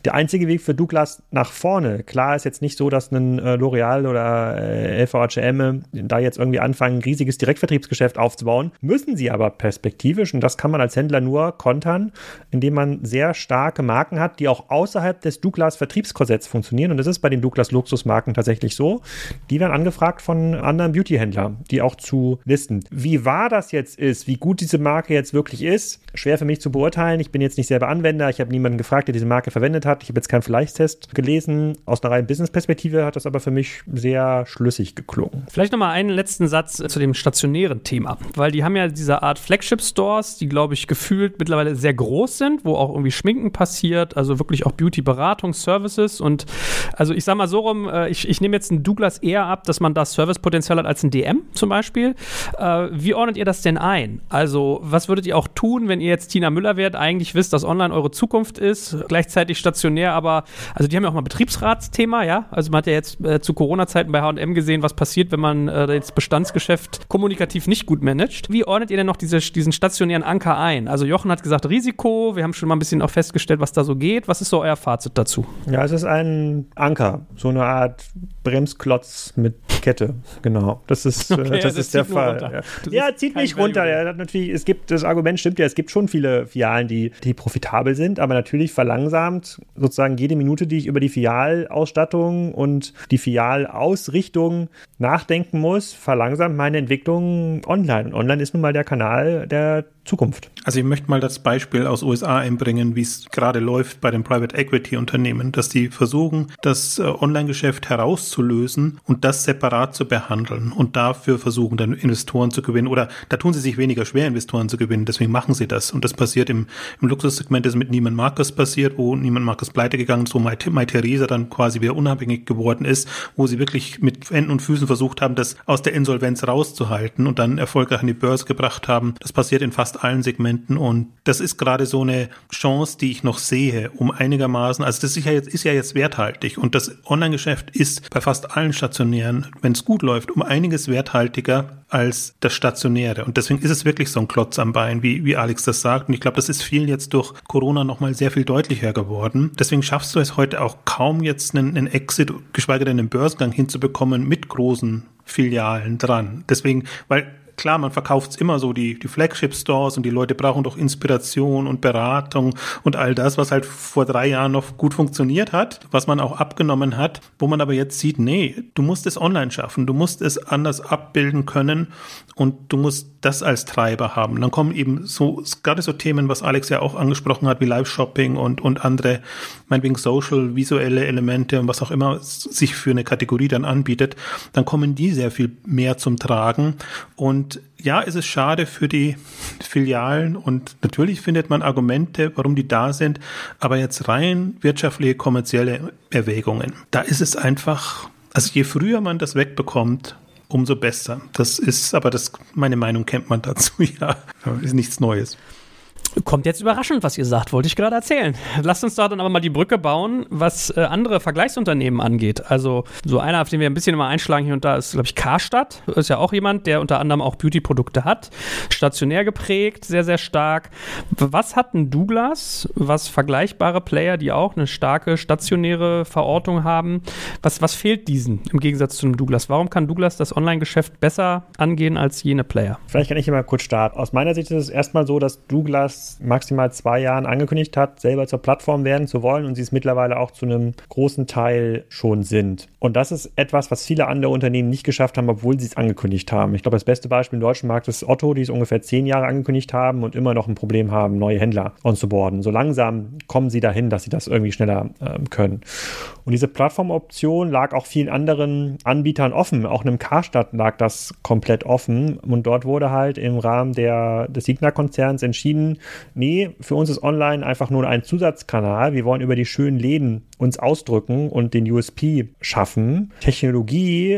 Der einzige Weg für Douglas nach vorne, klar ist jetzt nicht so, dass ein äh, L'Oreal oder äh, L V H M da jetzt irgendwie anfangen, ein riesiges Direktvertriebsgeschäft aufzubauen, müssen sie aber perspektivisch, und das kann man als Händler nur kontern, indem man sehr starke Marken hat, die auch außerhalb des Douglas-Vertriebskorsetts funktionieren, und das ist bei den Douglas-Luxusmarken tatsächlich so. Die werden angefragt von anderen Beauty-Händlern, die auch zu listen. Wie wahr das jetzt ist, wie gut diese Marke jetzt wirklich ist, schwer für mich zu beurteilen. Ich bin jetzt nicht selber Anwender, ich habe niemanden gefragt, der diese Marke verwendet hat. Ich habe jetzt keinen Vergleichstest gelesen. Aus einer reinen Business-Perspektive hat das aber für mich sehr schlüssig geklungen. Vielleicht nochmal einen letzten Satz zu dem stationären Thema, weil die haben ja diese Art Flagship-Stores, die, glaube ich, gefühlt mittlerweile sehr groß sind, wo auch irgendwie Schminken passiert, also wirklich auch Beauty-Beratung, Services, und also ich sag mal so rum, ich, ich nehme jetzt einen Douglas eher ab, dass man da Servicepotenzial hat als ein D M zum Beispiel. Äh, wie ordnet ihr das denn ein? Also was würdet ihr auch tun, wenn ihr jetzt Tina Müller wärt, eigentlich wisst, dass online eure Zukunft ist, gleichzeitig stationär, aber, also die haben ja auch mal Betriebsratsthema, ja, also man hat ja jetzt äh, zu Corona-Zeiten bei H und M gesehen, was passiert, wenn man äh, jetzt Bestandsgeschäft kommunikativ nicht gut managt. Wie ordnet ihr denn noch diese, diesen stationären Anker ein? Also Jochen hat gesagt Risiko, wir haben schon mal ein bisschen auch festgestellt, was da so geht. Was ist so euer Fazit dazu? Ja, es ist ein Anker, so eine Art Bremsklotz mit Kette, genau. Das ist, okay, äh, das also ist der Fall. Ja, ja zieht nicht runter. Er hat natürlich, es gibt, das Argument stimmt ja, es gibt schon viele Filialen, die, die profitabel sind, aber natürlich verlangsamt sozusagen jede Minute, die ich über die Filialausstattung und die Filialausrichtung nachdenken muss, verlangsamt meine Entwicklung online. Und online ist nun mal der Kanal der Zukunft. Also ich möchte mal das Beispiel aus U S A einbringen, wie es gerade läuft bei den Private Equity Unternehmen, dass die versuchen, das äh, Online-Geschäft herauszulösen und das separat zu behandeln und dafür versuchen, dann Investoren zu gewinnen, oder da tun sie sich weniger schwer, Investoren zu gewinnen, deswegen machen sie das, und das passiert im, im Luxussegment, ist mit Neiman Marcus passiert, wo Neiman Marcus pleite gegangen ist, wo Mytheresa dann quasi wieder unabhängig geworden ist, wo sie wirklich mit Händen und Füßen versucht haben, das aus der Insolvenz rauszuhalten und dann erfolgreich an die Börse gebracht haben. Das passiert in fast allen Segmenten, und das ist gerade so eine Chance, die ich noch sehe, um einigermaßen, also das ist ja jetzt, ist ja jetzt werthaltig, und das Online-Geschäft ist bei fast allen Stationären, wenn es gut läuft, um einiges werthaltiger als das Stationäre, und deswegen ist es wirklich so ein Klotz am Bein, wie, wie Alex das sagt, und ich glaube, das ist vielen jetzt durch Corona nochmal sehr viel deutlicher geworden. Deswegen schaffst du es heute auch kaum, jetzt einen, einen Exit, geschweige denn einen Börsengang hinzubekommen mit großen Filialen dran. Deswegen, weil klar, man verkauft immer so die, die Flagship-Stores, und die Leute brauchen doch Inspiration und Beratung und all das, was halt vor drei Jahren noch gut funktioniert hat, was man auch abgenommen hat, wo man aber jetzt sieht, nee, du musst es online schaffen, du musst es anders abbilden können, und du musst das als Treiber haben. Dann kommen eben so, gerade so Themen, was Alex ja auch angesprochen hat, wie Live-Shopping und, und andere, meinetwegen Social, visuelle Elemente und was auch immer sich für eine Kategorie dann anbietet, dann kommen die sehr viel mehr zum Tragen. Und ja, es ist schade für die Filialen, und natürlich findet man Argumente, warum die da sind, aber jetzt rein wirtschaftliche, kommerzielle Erwägungen. Da ist es einfach, also je früher man das wegbekommt, umso besser. Das ist, aber das, meine Meinung kennt man dazu, ja, ist nichts Neues. Kommt jetzt überraschend, was ihr sagt, wollte ich gerade erzählen. Lasst uns da dann aber mal die Brücke bauen, was äh, andere Vergleichsunternehmen angeht. Also so einer, auf den wir ein bisschen immer einschlagen hier und da, ist, glaube ich, Karstadt. Ist ja auch jemand, der unter anderem auch Beauty-Produkte hat. Stationär geprägt, sehr, sehr stark. Was hat ein Douglas, was vergleichbare Player, die auch eine starke stationäre Verortung haben, was, was fehlt diesen im Gegensatz zu einem Douglas? Warum kann Douglas das Online-Geschäft besser angehen als jene Player? Vielleicht kann ich hier mal kurz starten. Aus meiner Sicht ist es erstmal so, dass Douglas maximal zwei Jahren angekündigt hat, selber zur Plattform werden zu wollen, und sie es mittlerweile auch zu einem großen Teil schon sind. Und das ist etwas, was viele andere Unternehmen nicht geschafft haben, obwohl sie es angekündigt haben. Ich glaube, das beste Beispiel im deutschen Markt ist Otto, die es ungefähr zehn Jahre angekündigt haben und immer noch ein Problem haben, neue Händler onzuboarden. So langsam kommen sie dahin, dass sie das irgendwie schneller ähm, können. Und diese Plattformoption lag auch vielen anderen Anbietern offen. Auch einem Karstadt lag das komplett offen. Und dort wurde halt im Rahmen der, des Signa-Konzerns entschieden, nee, für uns ist online einfach nur ein Zusatzkanal. Wir wollen über die schönen Läden uns ausdrücken und den U S P schaffen. Technologie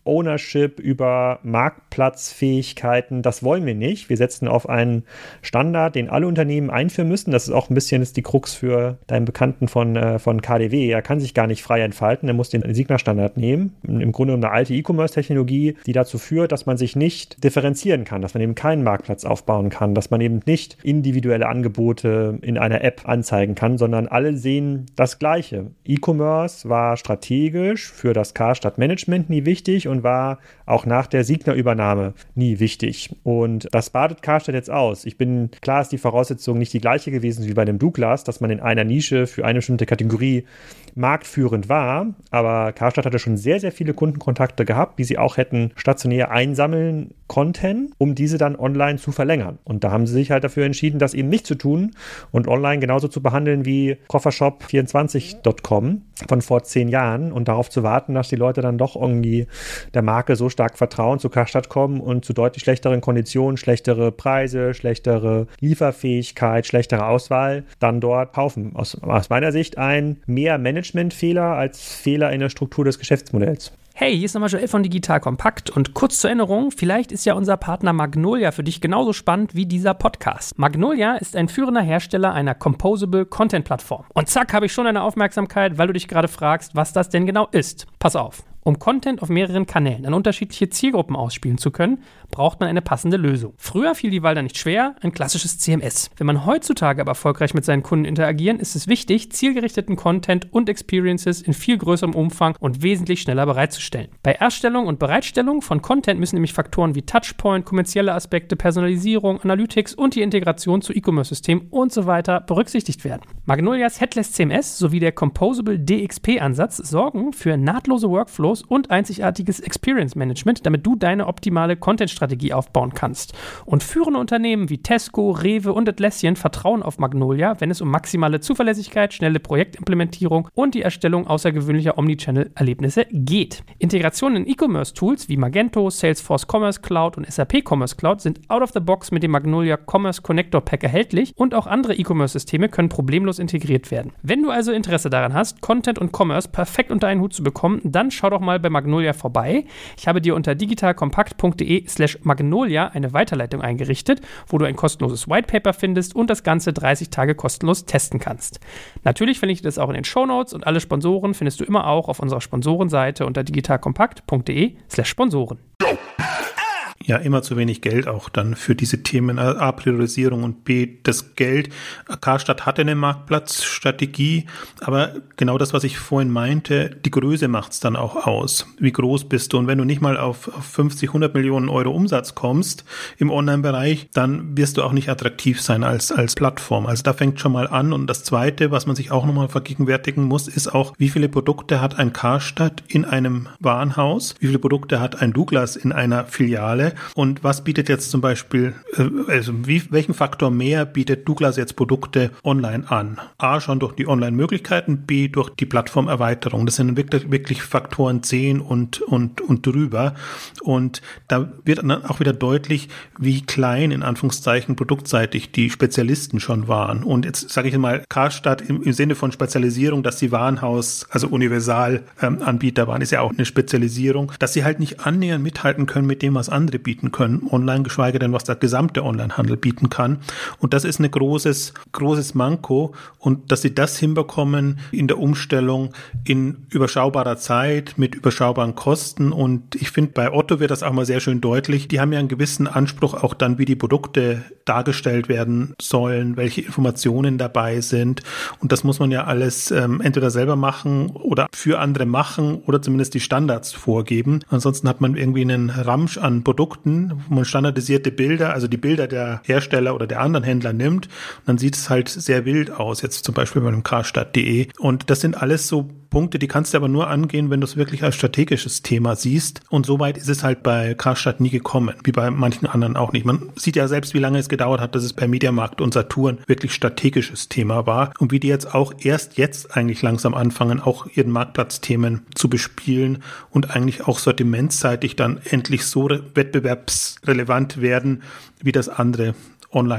Ownership, über Marktplatzfähigkeiten. Das wollen wir nicht. Wir setzen auf einen Standard, den alle Unternehmen einführen müssen. Das ist auch ein bisschen ist die Krux für deinen Bekannten von, äh, von K D W. Er kann sich gar nicht frei entfalten. Er muss den Signa-Standard nehmen. Im Grunde eine alte E-Commerce-Technologie, die dazu führt, dass man sich nicht differenzieren kann, dass man eben keinen Marktplatz aufbauen kann, dass man eben nicht individuelle Angebote in einer App anzeigen kann, sondern alle sehen das Gleiche. E-Commerce war strategisch für das Karstadt-Management nie wichtig und war auch nach der Signa-Übernahme nie wichtig. Und das badet Karstadt jetzt aus. Ich bin, klar ist die Voraussetzung nicht die gleiche gewesen wie bei dem Douglas, dass man in einer Nische für eine bestimmte Kategorie marktführend war, aber Karstadt hatte schon sehr, sehr viele Kundenkontakte gehabt, die sie auch hätten stationär einsammeln konnten, um diese dann online zu verlängern. Und da haben sie sich halt dafür entschieden, das eben nicht zu tun und online genauso zu behandeln wie Koffershop vierundzwanzig Punkt com von vor zehn Jahren und darauf zu warten, dass die Leute dann doch irgendwie der Marke so stark vertrauen, zu Karstadt kommen und zu deutlich schlechteren Konditionen, schlechtere Preise, schlechtere Lieferfähigkeit, schlechtere Auswahl dann dort kaufen. Aus, aus meiner Sicht ein mehr Managementfehler als Fehler in der Struktur des Geschäftsmodells. Hey, hier ist nochmal Joel von Digital Kompakt und kurz zur Erinnerung, vielleicht ist ja unser Partner Magnolia für dich genauso spannend wie dieser Podcast. Magnolia ist ein führender Hersteller einer Composable Content Plattform. Und zack, habe ich schon deine Aufmerksamkeit, weil du dich gerade fragst, was das denn genau ist. Pass auf. Um Content auf mehreren Kanälen an unterschiedliche Zielgruppen ausspielen zu können, braucht man eine passende Lösung. Früher fiel die Wahl da nicht schwer, ein klassisches C M S. Wenn man heutzutage aber erfolgreich mit seinen Kunden interagieren, ist es wichtig, zielgerichteten Content und Experiences in viel größerem Umfang und wesentlich schneller bereitzustellen. Bei Erstellung und Bereitstellung von Content müssen nämlich Faktoren wie Touchpoint, kommerzielle Aspekte, Personalisierung, Analytics und die Integration zu E-Commerce-Systemen und so weiter berücksichtigt werden. Magnolias Headless C M S sowie der Composable D X P-Ansatz sorgen für nahtlose Workflows und einzigartiges Experience Management, damit du deine optimale Content-Strategie aufbauen kannst. Und führende Unternehmen wie Tesco, Rewe und Atlassian vertrauen auf Magnolia, wenn es um maximale Zuverlässigkeit, schnelle Projektimplementierung und die Erstellung außergewöhnlicher Omnichannel-Erlebnisse geht. Integrationen in E-Commerce-Tools wie Magento, Salesforce Commerce Cloud und S A P Commerce Cloud sind out of the box mit dem Magnolia Commerce Connector Pack erhältlich und auch andere E-Commerce-Systeme können problemlos integriert werden. Wenn du also Interesse daran hast, Content und Commerce perfekt unter einen Hut zu bekommen, dann schau doch mal bei Magnolia vorbei. Ich habe dir unter digitalkompakt.de slash Magnolia eine Weiterleitung eingerichtet, wo du ein kostenloses Whitepaper findest und das Ganze dreißig Tage kostenlos testen kannst. Natürlich verlinke ich das auch in den Shownotes und alle Sponsoren findest du immer auch auf unserer Sponsorenseite unter digitalkompakt.de slash Sponsoren. Ja, immer zu wenig Geld auch dann für diese Themen, A, Priorisierung und B, das Geld. Karstadt hatte eine Marktplatzstrategie, aber genau das, was ich vorhin meinte, die Größe macht es dann auch aus. Wie groß bist du? Und wenn du nicht mal auf fünfzig, hundert Millionen Euro Umsatz kommst im Online-Bereich, dann wirst du auch nicht attraktiv sein als, als Plattform. Also da fängt schon mal an. Und das Zweite, was man sich auch nochmal vergegenwärtigen muss, ist auch, wie viele Produkte hat ein Karstadt in einem Warenhaus? Wie viele Produkte hat ein Douglas in einer Filiale? Und was bietet jetzt zum Beispiel, also wie, welchen Faktor mehr bietet Douglas jetzt Produkte online an? A, schon durch die Online-Möglichkeiten, B, durch die Plattformerweiterung. Das sind wirklich, wirklich Faktoren zehn und, und, und drüber. Und da wird dann auch wieder deutlich, wie klein in Anführungszeichen produktseitig die Spezialisten schon waren. Und jetzt sage ich mal, Karstadt im, im Sinne von Spezialisierung, dass sie Warenhaus, also Universalanbieter ähm, waren, ist ja auch eine Spezialisierung, dass sie halt nicht annähernd mithalten können mit dem, was andere bieten können, online, geschweige denn, was der gesamte Onlinehandel bieten kann. Und das ist ein großes, großes Manko. Und dass sie das hinbekommen in der Umstellung in überschaubarer Zeit, mit überschaubaren Kosten. Und ich finde, bei Otto wird das auch mal sehr schön deutlich. Die haben ja einen gewissen Anspruch auch dann, wie die Produkte dargestellt werden sollen, welche Informationen dabei sind. Und das muss man ja alles ähm, entweder selber machen oder für andere machen oder zumindest die Standards vorgeben. Ansonsten hat man irgendwie einen Ramsch an Produkten, wo man standardisierte Bilder, also die Bilder der Hersteller oder der anderen Händler nimmt. Und dann sieht es halt sehr wild aus, jetzt zum Beispiel bei dem Karstadt punkt de. Und das sind alles so Punkte, die kannst du aber nur angehen, wenn du es wirklich als strategisches Thema siehst. Und so weit ist es halt bei Karstadt nie gekommen, wie bei manchen anderen auch nicht. Man sieht ja selbst, wie lange es gedauert hat, dass es bei Mediamarkt und Saturn wirklich strategisches Thema war und wie die jetzt auch erst jetzt eigentlich langsam anfangen, auch ihren Marktplatzthemen zu bespielen und eigentlich auch sortimentsseitig dann endlich so wettbewerbsrelevant werden, wie das andere Onliner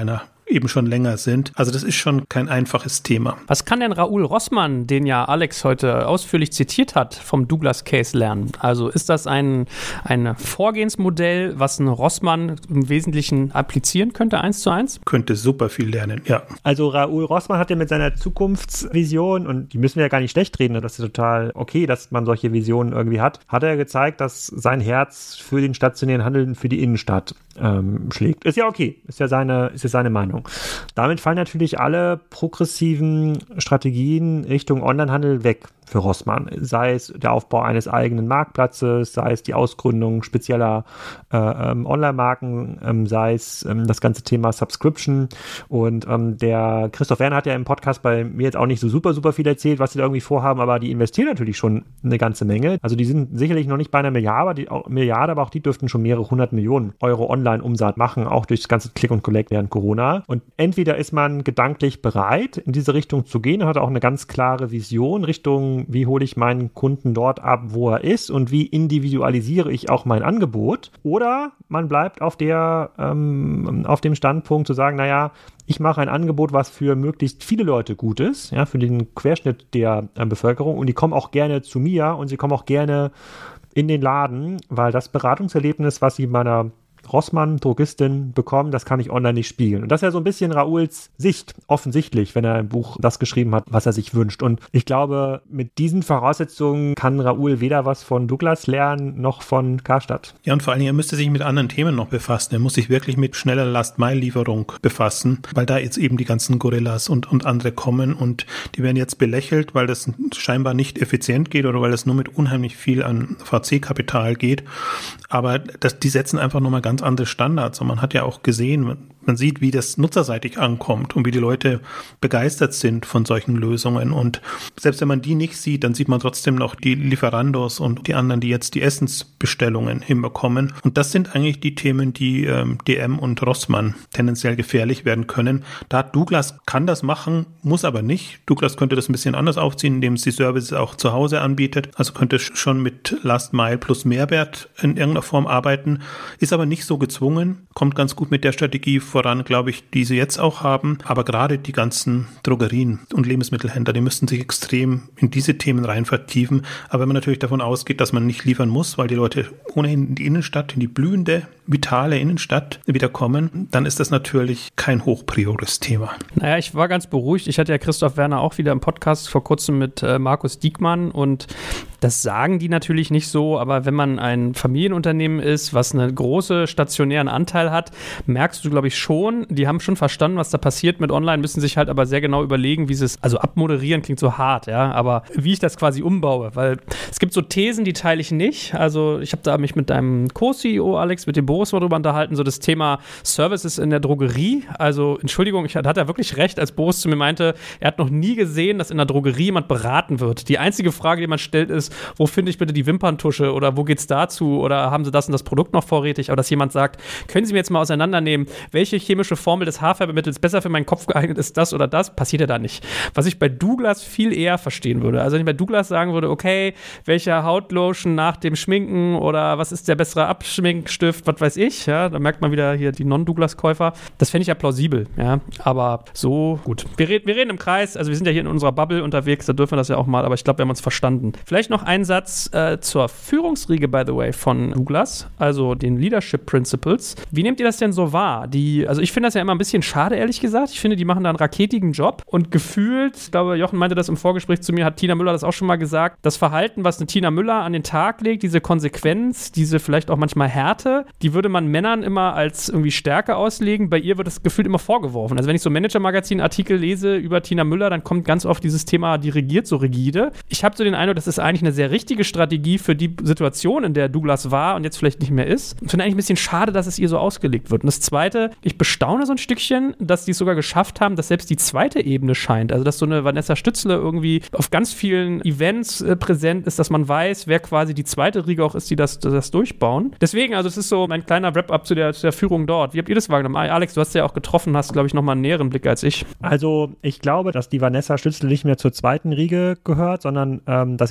eben schon länger sind. Also das ist schon kein einfaches Thema. Was kann denn Raoul Rossmann, den ja Alex heute ausführlich zitiert hat, vom Douglas Case lernen? Also ist das ein, ein Vorgehensmodell, was ein Rossmann im Wesentlichen applizieren könnte, eins zu eins? Könnte super viel lernen, ja. Also Raoul Rossmann hat ja mit seiner Zukunftsvision, und die müssen wir ja gar nicht schlecht reden, das ist total okay, dass man solche Visionen irgendwie hat, hat er gezeigt, dass sein Herz für den stationären Handel, für die Innenstadt ähm, schlägt. Ist ja okay, ist ja seine, ist ja seine Meinung. Damit fallen natürlich alle progressiven Strategien Richtung Onlinehandel weg für Rossmann. Sei es der Aufbau eines eigenen Marktplatzes, sei es die Ausgründung spezieller äh, ähm, Online-Marken, ähm, sei es ähm, das ganze Thema Subscription. Und ähm, der Christoph Werner hat ja im Podcast bei mir jetzt auch nicht so super, super viel erzählt, was sie da irgendwie vorhaben, aber die investieren natürlich schon eine ganze Menge. Also die sind sicherlich noch nicht bei einer Milliarde, die, auch, Milliarde, aber auch die dürften schon mehrere hundert Millionen Euro Online-Umsatz machen, auch durch das ganze Click und Collect während Corona. Und entweder ist man gedanklich bereit, in diese Richtung zu gehen, hat auch eine ganz klare Vision Richtung, wie hole ich meinen Kunden dort ab, wo er ist, und wie individualisiere ich auch mein Angebot. Oder man bleibt auf der, ähm, auf dem Standpunkt zu sagen, naja, ich mache ein Angebot, was für möglichst viele Leute gut ist, ja, für den Querschnitt der äh, Bevölkerung, und die kommen auch gerne zu mir und sie kommen auch gerne in den Laden, weil das Beratungserlebnis, was sie meiner Rossmann, Drogistin, bekommen, das kann ich online nicht spiegeln. Und das ist ja so ein bisschen Raouls Sicht, offensichtlich, wenn er im Buch das geschrieben hat, was er sich wünscht. Und ich glaube, mit diesen Voraussetzungen kann Raoul weder was von Douglas lernen, noch von Karstadt. Ja, und vor allen Dingen, er müsste sich mit anderen Themen noch befassen. Er muss sich wirklich mit schneller Last-Mile-Lieferung befassen, weil da jetzt eben die ganzen Gorillas und, und andere kommen, und die werden jetzt belächelt, weil das scheinbar nicht effizient geht oder weil das nur mit unheimlich viel an V C-Kapital geht. Aber das, die setzen einfach nochmal ganz andere Standards, und man hat ja auch gesehen, man sieht, wie das nutzerseitig ankommt und wie die Leute begeistert sind von solchen Lösungen, und selbst wenn man die nicht sieht, dann sieht man trotzdem noch die Lieferandos und die anderen, die jetzt die Essensbestellungen hinbekommen, und das sind eigentlich die Themen, die ähm, D M und Rossmann tendenziell gefährlich werden können. Da Douglas kann das machen, muss aber nicht. Douglas könnte das ein bisschen anders aufziehen, indem es die Services auch zu Hause anbietet, also könnte schon mit Last Mile plus Mehrwert in irgendeiner Form arbeiten, ist aber nicht so gezwungen, kommt ganz gut mit der Strategie voran, glaube ich, die sie jetzt auch haben. Aber gerade die ganzen Drogerien und Lebensmittelhändler, die müssten sich extrem in diese Themen rein vertiefen. Aber wenn man natürlich davon ausgeht, dass man nicht liefern muss, weil die Leute ohnehin in die Innenstadt, in die blühende, vitale Innenstadt wieder kommen, dann ist das natürlich kein hochpriores Thema. Naja, ich war ganz beruhigt. Ich hatte ja Christoph Werner auch wieder im Podcast vor kurzem mit äh, Markus Diekmann, und das sagen die natürlich nicht so, aber wenn man ein Familienunternehmen ist, was einen großen stationären Anteil hat, merkst du, glaube ich, schon, die haben schon verstanden, was da passiert mit Online, müssen sich halt aber sehr genau überlegen, wie sie es, also abmoderieren klingt so hart, ja, aber wie ich das quasi umbaue, weil es gibt so Thesen, die teile ich nicht. Also ich habe da mich mit deinem Co-C E O, Alex, mit dem Boris darüber unterhalten, so das Thema Services in der Drogerie. Also Entschuldigung, ich, da hat er wirklich recht, als Boris zu mir meinte, er hat noch nie gesehen, dass in der Drogerie jemand beraten wird. Die einzige Frage, die man stellt, ist, wo finde ich bitte die Wimperntusche oder wo geht's dazu oder haben sie das und das Produkt noch vorrätig? Aber dass jemand sagt, können Sie mir jetzt mal auseinandernehmen, welche chemische Formel des Haarfärbemittels besser für meinen Kopf geeignet ist, das oder das, passiert ja da nicht. Was ich bei Douglas viel eher verstehen würde. Also wenn ich bei Douglas sagen würde, okay, welcher Hautlotion nach dem Schminken oder was ist der bessere Abschminkstift, was weiß ich, ja, da merkt man wieder hier die Non-Douglas-Käufer. Das fände ich ja plausibel, ja, aber so, gut. Wir, red, wir reden im Kreis, also wir sind ja hier in unserer Bubble unterwegs, da dürfen wir das ja auch mal, aber ich glaube, wir haben uns verstanden. Vielleicht noch ein Satz äh, zur Führungsriege, by the way, von Douglas, also den Leadership Principles. Wie nehmt ihr das denn so wahr? Die, also ich finde das ja immer ein bisschen schade, ehrlich gesagt. Ich finde, die machen da einen raketigen Job und gefühlt, ich glaube, Jochen meinte das im Vorgespräch zu mir, hat Tina Müller das auch schon mal gesagt, das Verhalten, was eine Tina Müller an den Tag legt, diese Konsequenz, diese vielleicht auch manchmal Härte, die würde man Männern immer als irgendwie Stärke auslegen. Bei ihr wird das gefühlt immer vorgeworfen. Also wenn ich so Manager-Magazin-Artikel lese über Tina Müller, dann kommt ganz oft dieses Thema, die regiert so rigide. Ich habe so den Eindruck, das ist eigentlich eine sehr richtige Strategie für die Situation, in der Douglas war und jetzt vielleicht nicht mehr ist. Ich finde eigentlich ein bisschen schade, dass es ihr so ausgelegt wird. Und das Zweite, ich bestaune so ein Stückchen, dass die es sogar geschafft haben, dass selbst die zweite Ebene scheint. Also dass so eine Vanessa Stützle irgendwie auf ganz vielen Events äh, präsent ist, dass man weiß, wer quasi die zweite Riege auch ist, die das, das durchbauen. Deswegen, also es ist so mein kleiner Wrap-up zu der, zu der Führung dort. Wie habt ihr das wahrgenommen? Alex, du hast ja auch getroffen, hast, glaube ich, nochmal einen näheren Blick als ich. Also ich glaube, dass die Vanessa Stützle nicht mehr zur zweiten Riege gehört, sondern ähm, dass sie mittlerweile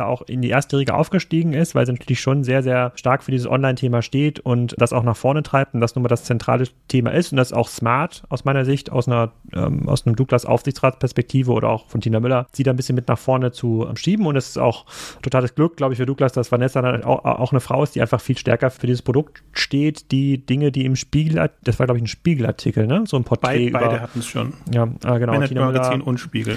mittlerweile auch in die erste Riege aufgestiegen ist, weil sie natürlich schon sehr, sehr stark für dieses Online-Thema steht und das auch nach vorne treibt und das nun mal das zentrale Thema ist und das ist auch smart aus meiner Sicht, aus einer ähm, aus einem Douglas-Aufsichtsratsperspektive oder auch von Tina Müller, sie da ein bisschen mit nach vorne zu ähm, schieben und es ist auch totales Glück, glaube ich, für Douglas, dass Vanessa dann auch, auch eine Frau ist, die einfach viel stärker für dieses Produkt steht, die Dinge, die im Spiegel, das war glaube ich ein Spiegelartikel, ne? So ein Porträt Beide, beide über, hatten es schon. Ja, äh, genau. Tina Magazin und Spiegel.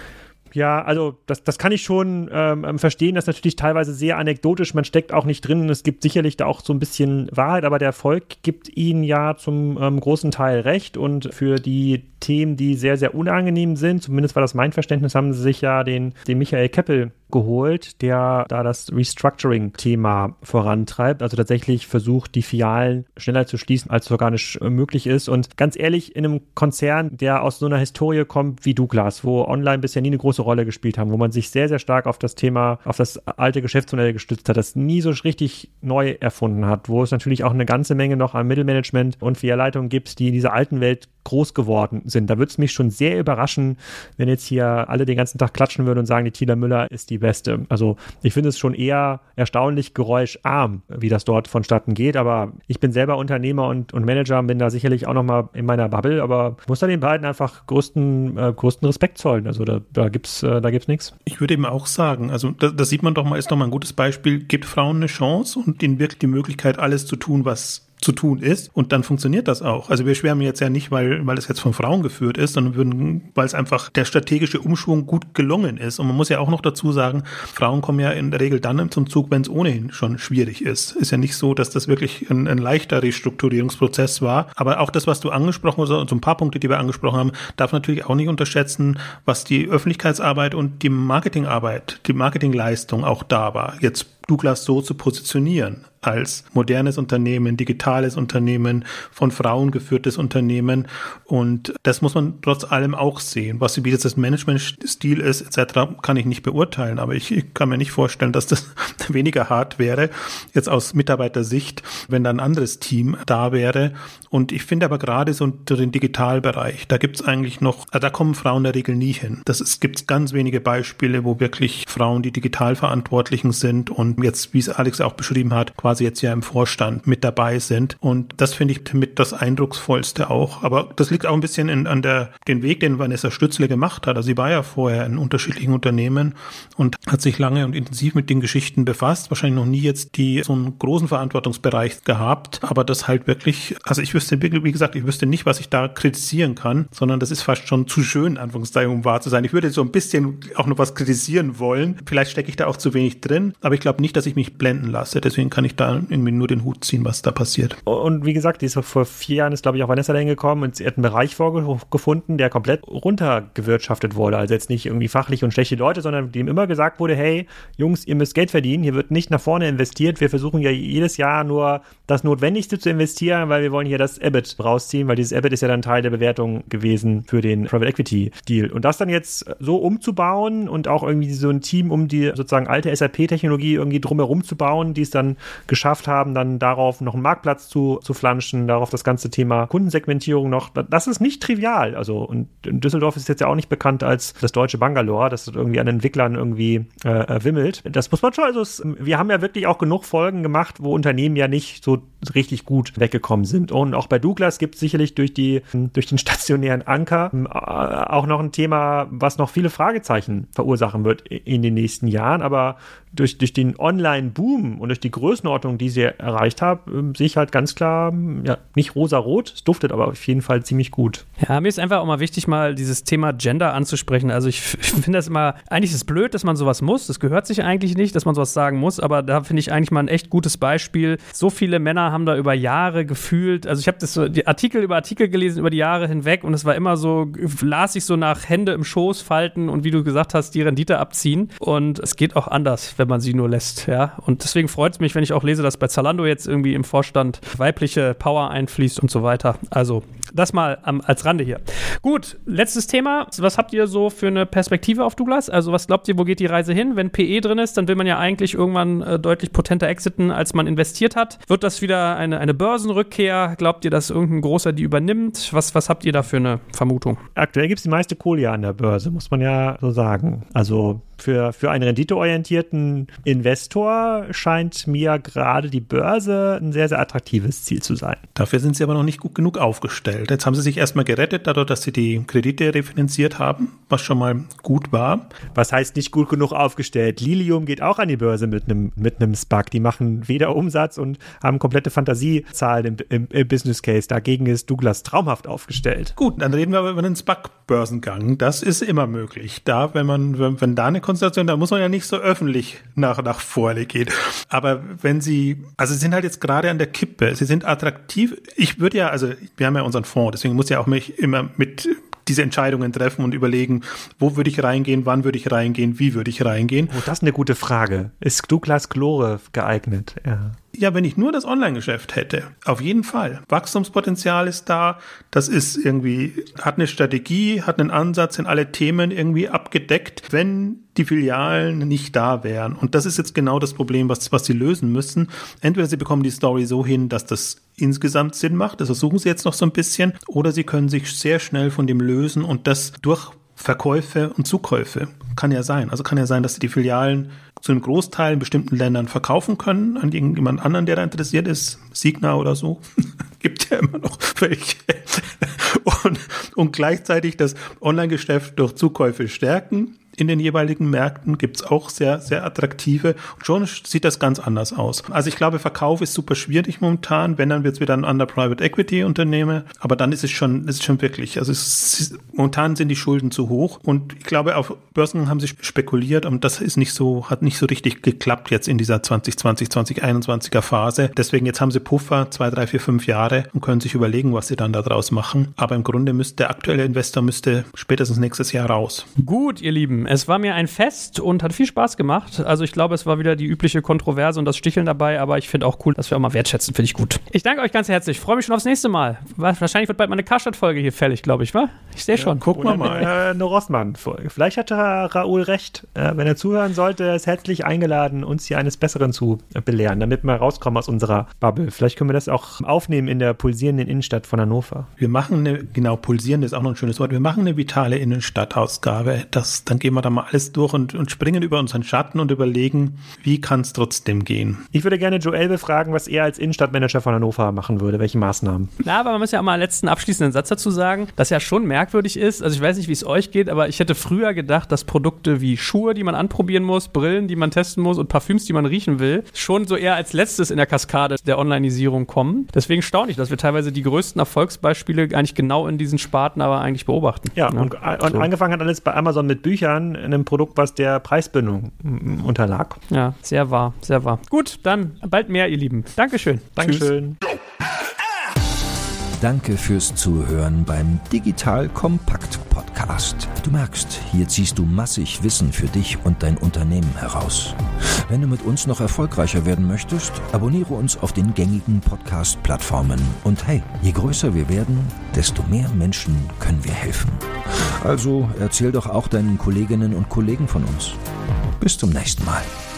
Ja, also das, das kann ich schon ähm, verstehen, das ist natürlich teilweise sehr anekdotisch, man steckt auch nicht drin, es gibt sicherlich da auch so ein bisschen Wahrheit, aber der Erfolg gibt ihnen ja zum ähm, großen Teil recht und für die Themen, die sehr, sehr unangenehm sind, zumindest war das mein Verständnis, haben sie sich ja den, den Michael Keppel geholt, der da das Restructuring-Thema vorantreibt, also tatsächlich versucht, die Filialen schneller zu schließen, als es organisch möglich ist. Und ganz ehrlich, in einem Konzern, der aus so einer Historie kommt wie Douglas, wo online bisher nie eine große Rolle gespielt haben, wo man sich sehr, sehr stark auf das Thema, auf das alte Geschäftsmodell gestützt hat, das nie so richtig neu erfunden hat, wo es natürlich auch eine ganze Menge noch an Mittelmanagement und Filialleitungen gibt, die in dieser alten Welt groß geworden sind. Da würde es mich schon sehr überraschen, wenn jetzt hier alle den ganzen Tag klatschen würden und sagen, die Tina Müller ist die Beste. Also ich finde es schon eher erstaunlich geräuscharm, wie das dort vonstatten geht, aber ich bin selber Unternehmer und, und Manager, bin da sicherlich auch nochmal in meiner Bubble, aber ich muss da den beiden einfach größten, äh, größten Respekt zollen. Also da, da gibt's, äh, da gibt's nichts. Ich würde eben auch sagen, also da, das sieht man doch mal, ist doch mal ein gutes Beispiel, gibt Frauen eine Chance und ihnen wirklich die Möglichkeit, alles zu tun, was zu tun ist und dann funktioniert das auch. Also wir schwärmen jetzt ja nicht, weil weil es jetzt von Frauen geführt ist, sondern würden, weil es einfach der strategische Umschwung gut gelungen ist. Und man muss ja auch noch dazu sagen, Frauen kommen ja in der Regel dann zum Zug, wenn es ohnehin schon schwierig ist. Ist ja nicht so, dass das wirklich ein, ein leichter Restrukturierungsprozess war. Aber auch das, was du angesprochen hast, und so ein paar Punkte, die wir angesprochen haben, darf natürlich auch nicht unterschätzen, was die Öffentlichkeitsarbeit und die Marketingarbeit, die Marketingleistung auch da war. Jetzt Douglas so zu positionieren als modernes Unternehmen, digitales Unternehmen, von Frauen geführtes Unternehmen und das muss man trotz allem auch sehen. Was wie jetzt das Managementstil ist et cetera, kann ich nicht beurteilen, aber ich, ich kann mir nicht vorstellen, dass das weniger hart wäre, jetzt aus Mitarbeitersicht, wenn da ein anderes Team da wäre und ich finde aber gerade so den Digitalbereich, da gibt es eigentlich noch, also da kommen Frauen in der Regel nie hin. Das ist, gibt ganz wenige Beispiele, wo wirklich Frauen die Digitalverantwortlichen sind und jetzt, wie es Alex auch beschrieben hat, quasi jetzt ja im Vorstand mit dabei sind. Und das finde ich mit das Eindrucksvollste auch. Aber das liegt auch ein bisschen in, an der, den Weg, den Vanessa Stützle gemacht hat. Also sie war ja vorher in unterschiedlichen Unternehmen und hat sich lange und intensiv mit den Geschichten befasst. Wahrscheinlich noch nie jetzt die so einen großen Verantwortungsbereich gehabt. Aber das halt wirklich, also ich wüsste, wie gesagt, ich wüsste nicht, was ich da kritisieren kann, sondern das ist fast schon zu schön, Anführungszeichen, um wahr zu sein. Ich würde so ein bisschen auch noch was kritisieren wollen. Vielleicht stecke ich da auch zu wenig drin, aber ich glaube nicht, dass ich mich blenden lasse. Deswegen kann ich da irgendwie nur den Hut ziehen, was da passiert. Und wie gesagt, die ist vor vier Jahren, ist glaube ich auch Vanessa dahin gekommen und sie hat einen Bereich vorgefunden, der komplett runtergewirtschaftet wurde. Also jetzt nicht irgendwie fachlich und schlechte Leute, sondern dem immer gesagt wurde, hey, Jungs, ihr müsst Geld verdienen, hier wird nicht nach vorne investiert. Wir versuchen ja jedes Jahr nur das Notwendigste zu investieren, weil wir wollen hier das E B I T rausziehen, weil dieses E B I T ist ja dann Teil der Bewertung gewesen für den Private Equity Deal. Und das dann jetzt so umzubauen und auch irgendwie so ein Team um die sozusagen alte S A P-Technologie irgendwie drumherum zu bauen, die es dann geschafft haben, dann darauf noch einen Marktplatz zu, zu flanschen, darauf das ganze Thema Kundensegmentierung noch. Das ist nicht trivial. Also, und Düsseldorf ist jetzt ja auch nicht bekannt als das deutsche Bangalore, das irgendwie an Entwicklern irgendwie äh, wimmelt. Das muss man schon, also es, wir haben ja wirklich auch genug Folgen gemacht, wo Unternehmen ja nicht so richtig gut weggekommen sind. Und auch bei Douglas gibt es sicherlich durch die, durch den stationären Anker äh, auch noch ein Thema, was noch viele Fragezeichen verursachen wird in den nächsten Jahren. Aber durch, durch den Online-Boom und durch die Größenordnung, die sie erreicht haben, sehe ich halt ganz klar, ja, nicht rosa-rot, es duftet aber auf jeden Fall ziemlich gut. Ja, mir ist einfach auch mal wichtig, mal dieses Thema Gender anzusprechen. Also ich, ich finde das immer, eigentlich ist es blöd, dass man sowas muss, das gehört sich eigentlich nicht, dass man sowas sagen muss, aber da finde ich eigentlich mal ein echt gutes Beispiel. So viele Männer haben da über Jahre gefühlt, also ich habe das so, die Artikel über Artikel gelesen über die Jahre hinweg und es war immer so, las ich so nach Hände im Schoß falten und wie du gesagt hast, die Rendite abziehen und es geht auch anders, wenn man sie nur lässt, ja. Und deswegen freut es mich, wenn ich auch lese, dass bei Zalando jetzt irgendwie im Vorstand weibliche Power einfließt und so weiter. Also das mal am, als Rande hier. Gut, letztes Thema. Was habt ihr so für eine Perspektive auf Douglas? Also was glaubt ihr, wo geht die Reise hin? Wenn P E drin ist, dann will man ja eigentlich irgendwann äh, deutlich potenter exiten, als man investiert hat. Wird das wieder eine, eine Börsenrückkehr? Glaubt ihr, dass irgendein Großer die übernimmt? Was, was habt ihr da für eine Vermutung? Aktuell gibt es die meiste Kohle ja an der Börse, muss man ja so sagen. Also Für, für einen renditeorientierten Investor scheint mir gerade die Börse ein sehr, sehr attraktives Ziel zu sein. Dafür sind sie aber noch nicht gut genug aufgestellt. Jetzt haben sie sich erstmal gerettet, dadurch, dass sie die Kredite refinanziert haben, was schon mal gut war. Was heißt nicht gut genug aufgestellt? Lilium geht auch an die Börse mit einem mit einem SPAC. Die machen weder Umsatz und haben komplette Fantasiezahlen im, im, im Business Case. Dagegen ist Douglas traumhaft aufgestellt. Gut, dann reden wir aber über den SPAC-Börsengang. Das ist immer möglich. Da, wenn man, wenn, wenn da eine Konstellation, da muss man ja nicht so öffentlich nach, nach vorne gehen. Aber wenn sie, also sie sind halt jetzt gerade an der Kippe. Sie sind attraktiv. Ich würde ja, also wir haben ja unseren Fonds, deswegen muss ja auch mich immer mit diese Entscheidungen treffen und überlegen, wo würde ich reingehen, wann würde ich reingehen, wie würde ich reingehen. Oh, das ist eine gute Frage. Ist Douglas Klore geeignet? Ja. Ja, wenn ich nur das Online-Geschäft hätte, auf jeden Fall. Wachstumspotenzial ist da, das ist irgendwie, hat eine Strategie, hat einen Ansatz, in alle Themen irgendwie abgedeckt, wenn die Filialen nicht da wären. Und das ist jetzt genau das Problem, was, was sie lösen müssen. Entweder sie bekommen die Story so hin, dass das insgesamt Sinn macht, das versuchen sie jetzt noch so ein bisschen, oder sie können sich sehr schnell von dem lösen und das durch Verkäufe und Zukäufe. Kann ja sein. Also kann ja sein, dass sie die Filialen zu einem Großteil in bestimmten Ländern verkaufen können an irgendjemand anderen, der da interessiert ist, Signa oder so. Gibt ja immer noch welche. Und, und gleichzeitig das Online-Geschäft durch Zukäufe stärken. In den jeweiligen Märkten gibt es auch sehr, sehr attraktive. Und schon sieht das ganz anders aus. Also ich glaube, Verkauf ist super schwierig momentan. Wenn, dann wird es wieder ein Under Private Equity Unternehmen. Aber dann ist es schon, ist es schon wirklich, also es ist, momentan sind die Schulden zu hoch. Und ich glaube, auf Börsen haben sie spekuliert und das ist nicht so, hat nicht so richtig geklappt jetzt in dieser zwanzig zwanzig, zwanzig einundzwanziger Phase. Deswegen jetzt haben sie Puffer, zwei, drei, vier, fünf Jahre und können sich überlegen, was sie dann da draus machen. Aber im Grunde müsste der aktuelle Investor müsste spätestens nächstes Jahr raus. Gut, ihr Lieben. Es war mir ein Fest und hat viel Spaß gemacht. Also ich glaube, es war wieder die übliche Kontroverse und das Sticheln dabei, aber ich finde auch cool, dass wir auch mal wertschätzen, finde ich gut. Ich danke euch ganz herzlich. Freue mich schon aufs nächste Mal. Wahrscheinlich wird bald mal eine Karstadt-Folge hier fällig, glaube ich, wa? Ich sehe schon. Ja, gucken wir mal. Eine, eine Rossmann-Folge. Vielleicht hat Raoul recht. Äh, wenn er zuhören sollte, ist herzlich eingeladen, uns hier eines Besseren zu belehren, damit wir rauskommen aus unserer Bubble. Vielleicht können wir das auch aufnehmen in der pulsierenden Innenstadt von Hannover. Wir machen eine, genau, pulsierend ist auch noch ein schönes Wort, wir machen eine vitale Innenstadtausgabe. Das, dann gehen wir da mal alles durch und, und springen über unseren Schatten und überlegen, wie kann es trotzdem gehen. Ich würde gerne Joel befragen, was er als Innenstadtmanager von Hannover machen würde, welche Maßnahmen. Na, aber man muss ja auch mal einen letzten abschließenden Satz dazu sagen, dass ja schon merkwürdig ist, also ich weiß nicht, wie es euch geht, aber ich hätte früher gedacht, dass Produkte wie Schuhe, die man anprobieren muss, Brillen, die man testen muss und Parfüms, die man riechen will, schon so eher als letztes in der Kaskade der Onlineisierung kommen. Deswegen staune ich, dass wir teilweise die größten Erfolgsbeispiele eigentlich genau in diesen Sparten aber eigentlich beobachten. Ja, ja. Und, und so. Angefangen hat alles bei Amazon mit Büchern, einem Produkt, was der Preisbindung unterlag. Ja, sehr wahr, sehr wahr. Gut, dann bald mehr, ihr Lieben. Dankeschön. Dankeschön. Danke fürs Zuhören beim Digital Kompakt Podcast. Du merkst, hier ziehst du massig Wissen für dich und dein Unternehmen heraus. Wenn du mit uns noch erfolgreicher werden möchtest, abonniere uns auf den gängigen Podcast-Plattformen. Und hey, je größer wir werden, desto mehr Menschen können wir helfen. Also erzähl doch auch deinen Kolleginnen und Kollegen von uns. Bis zum nächsten Mal.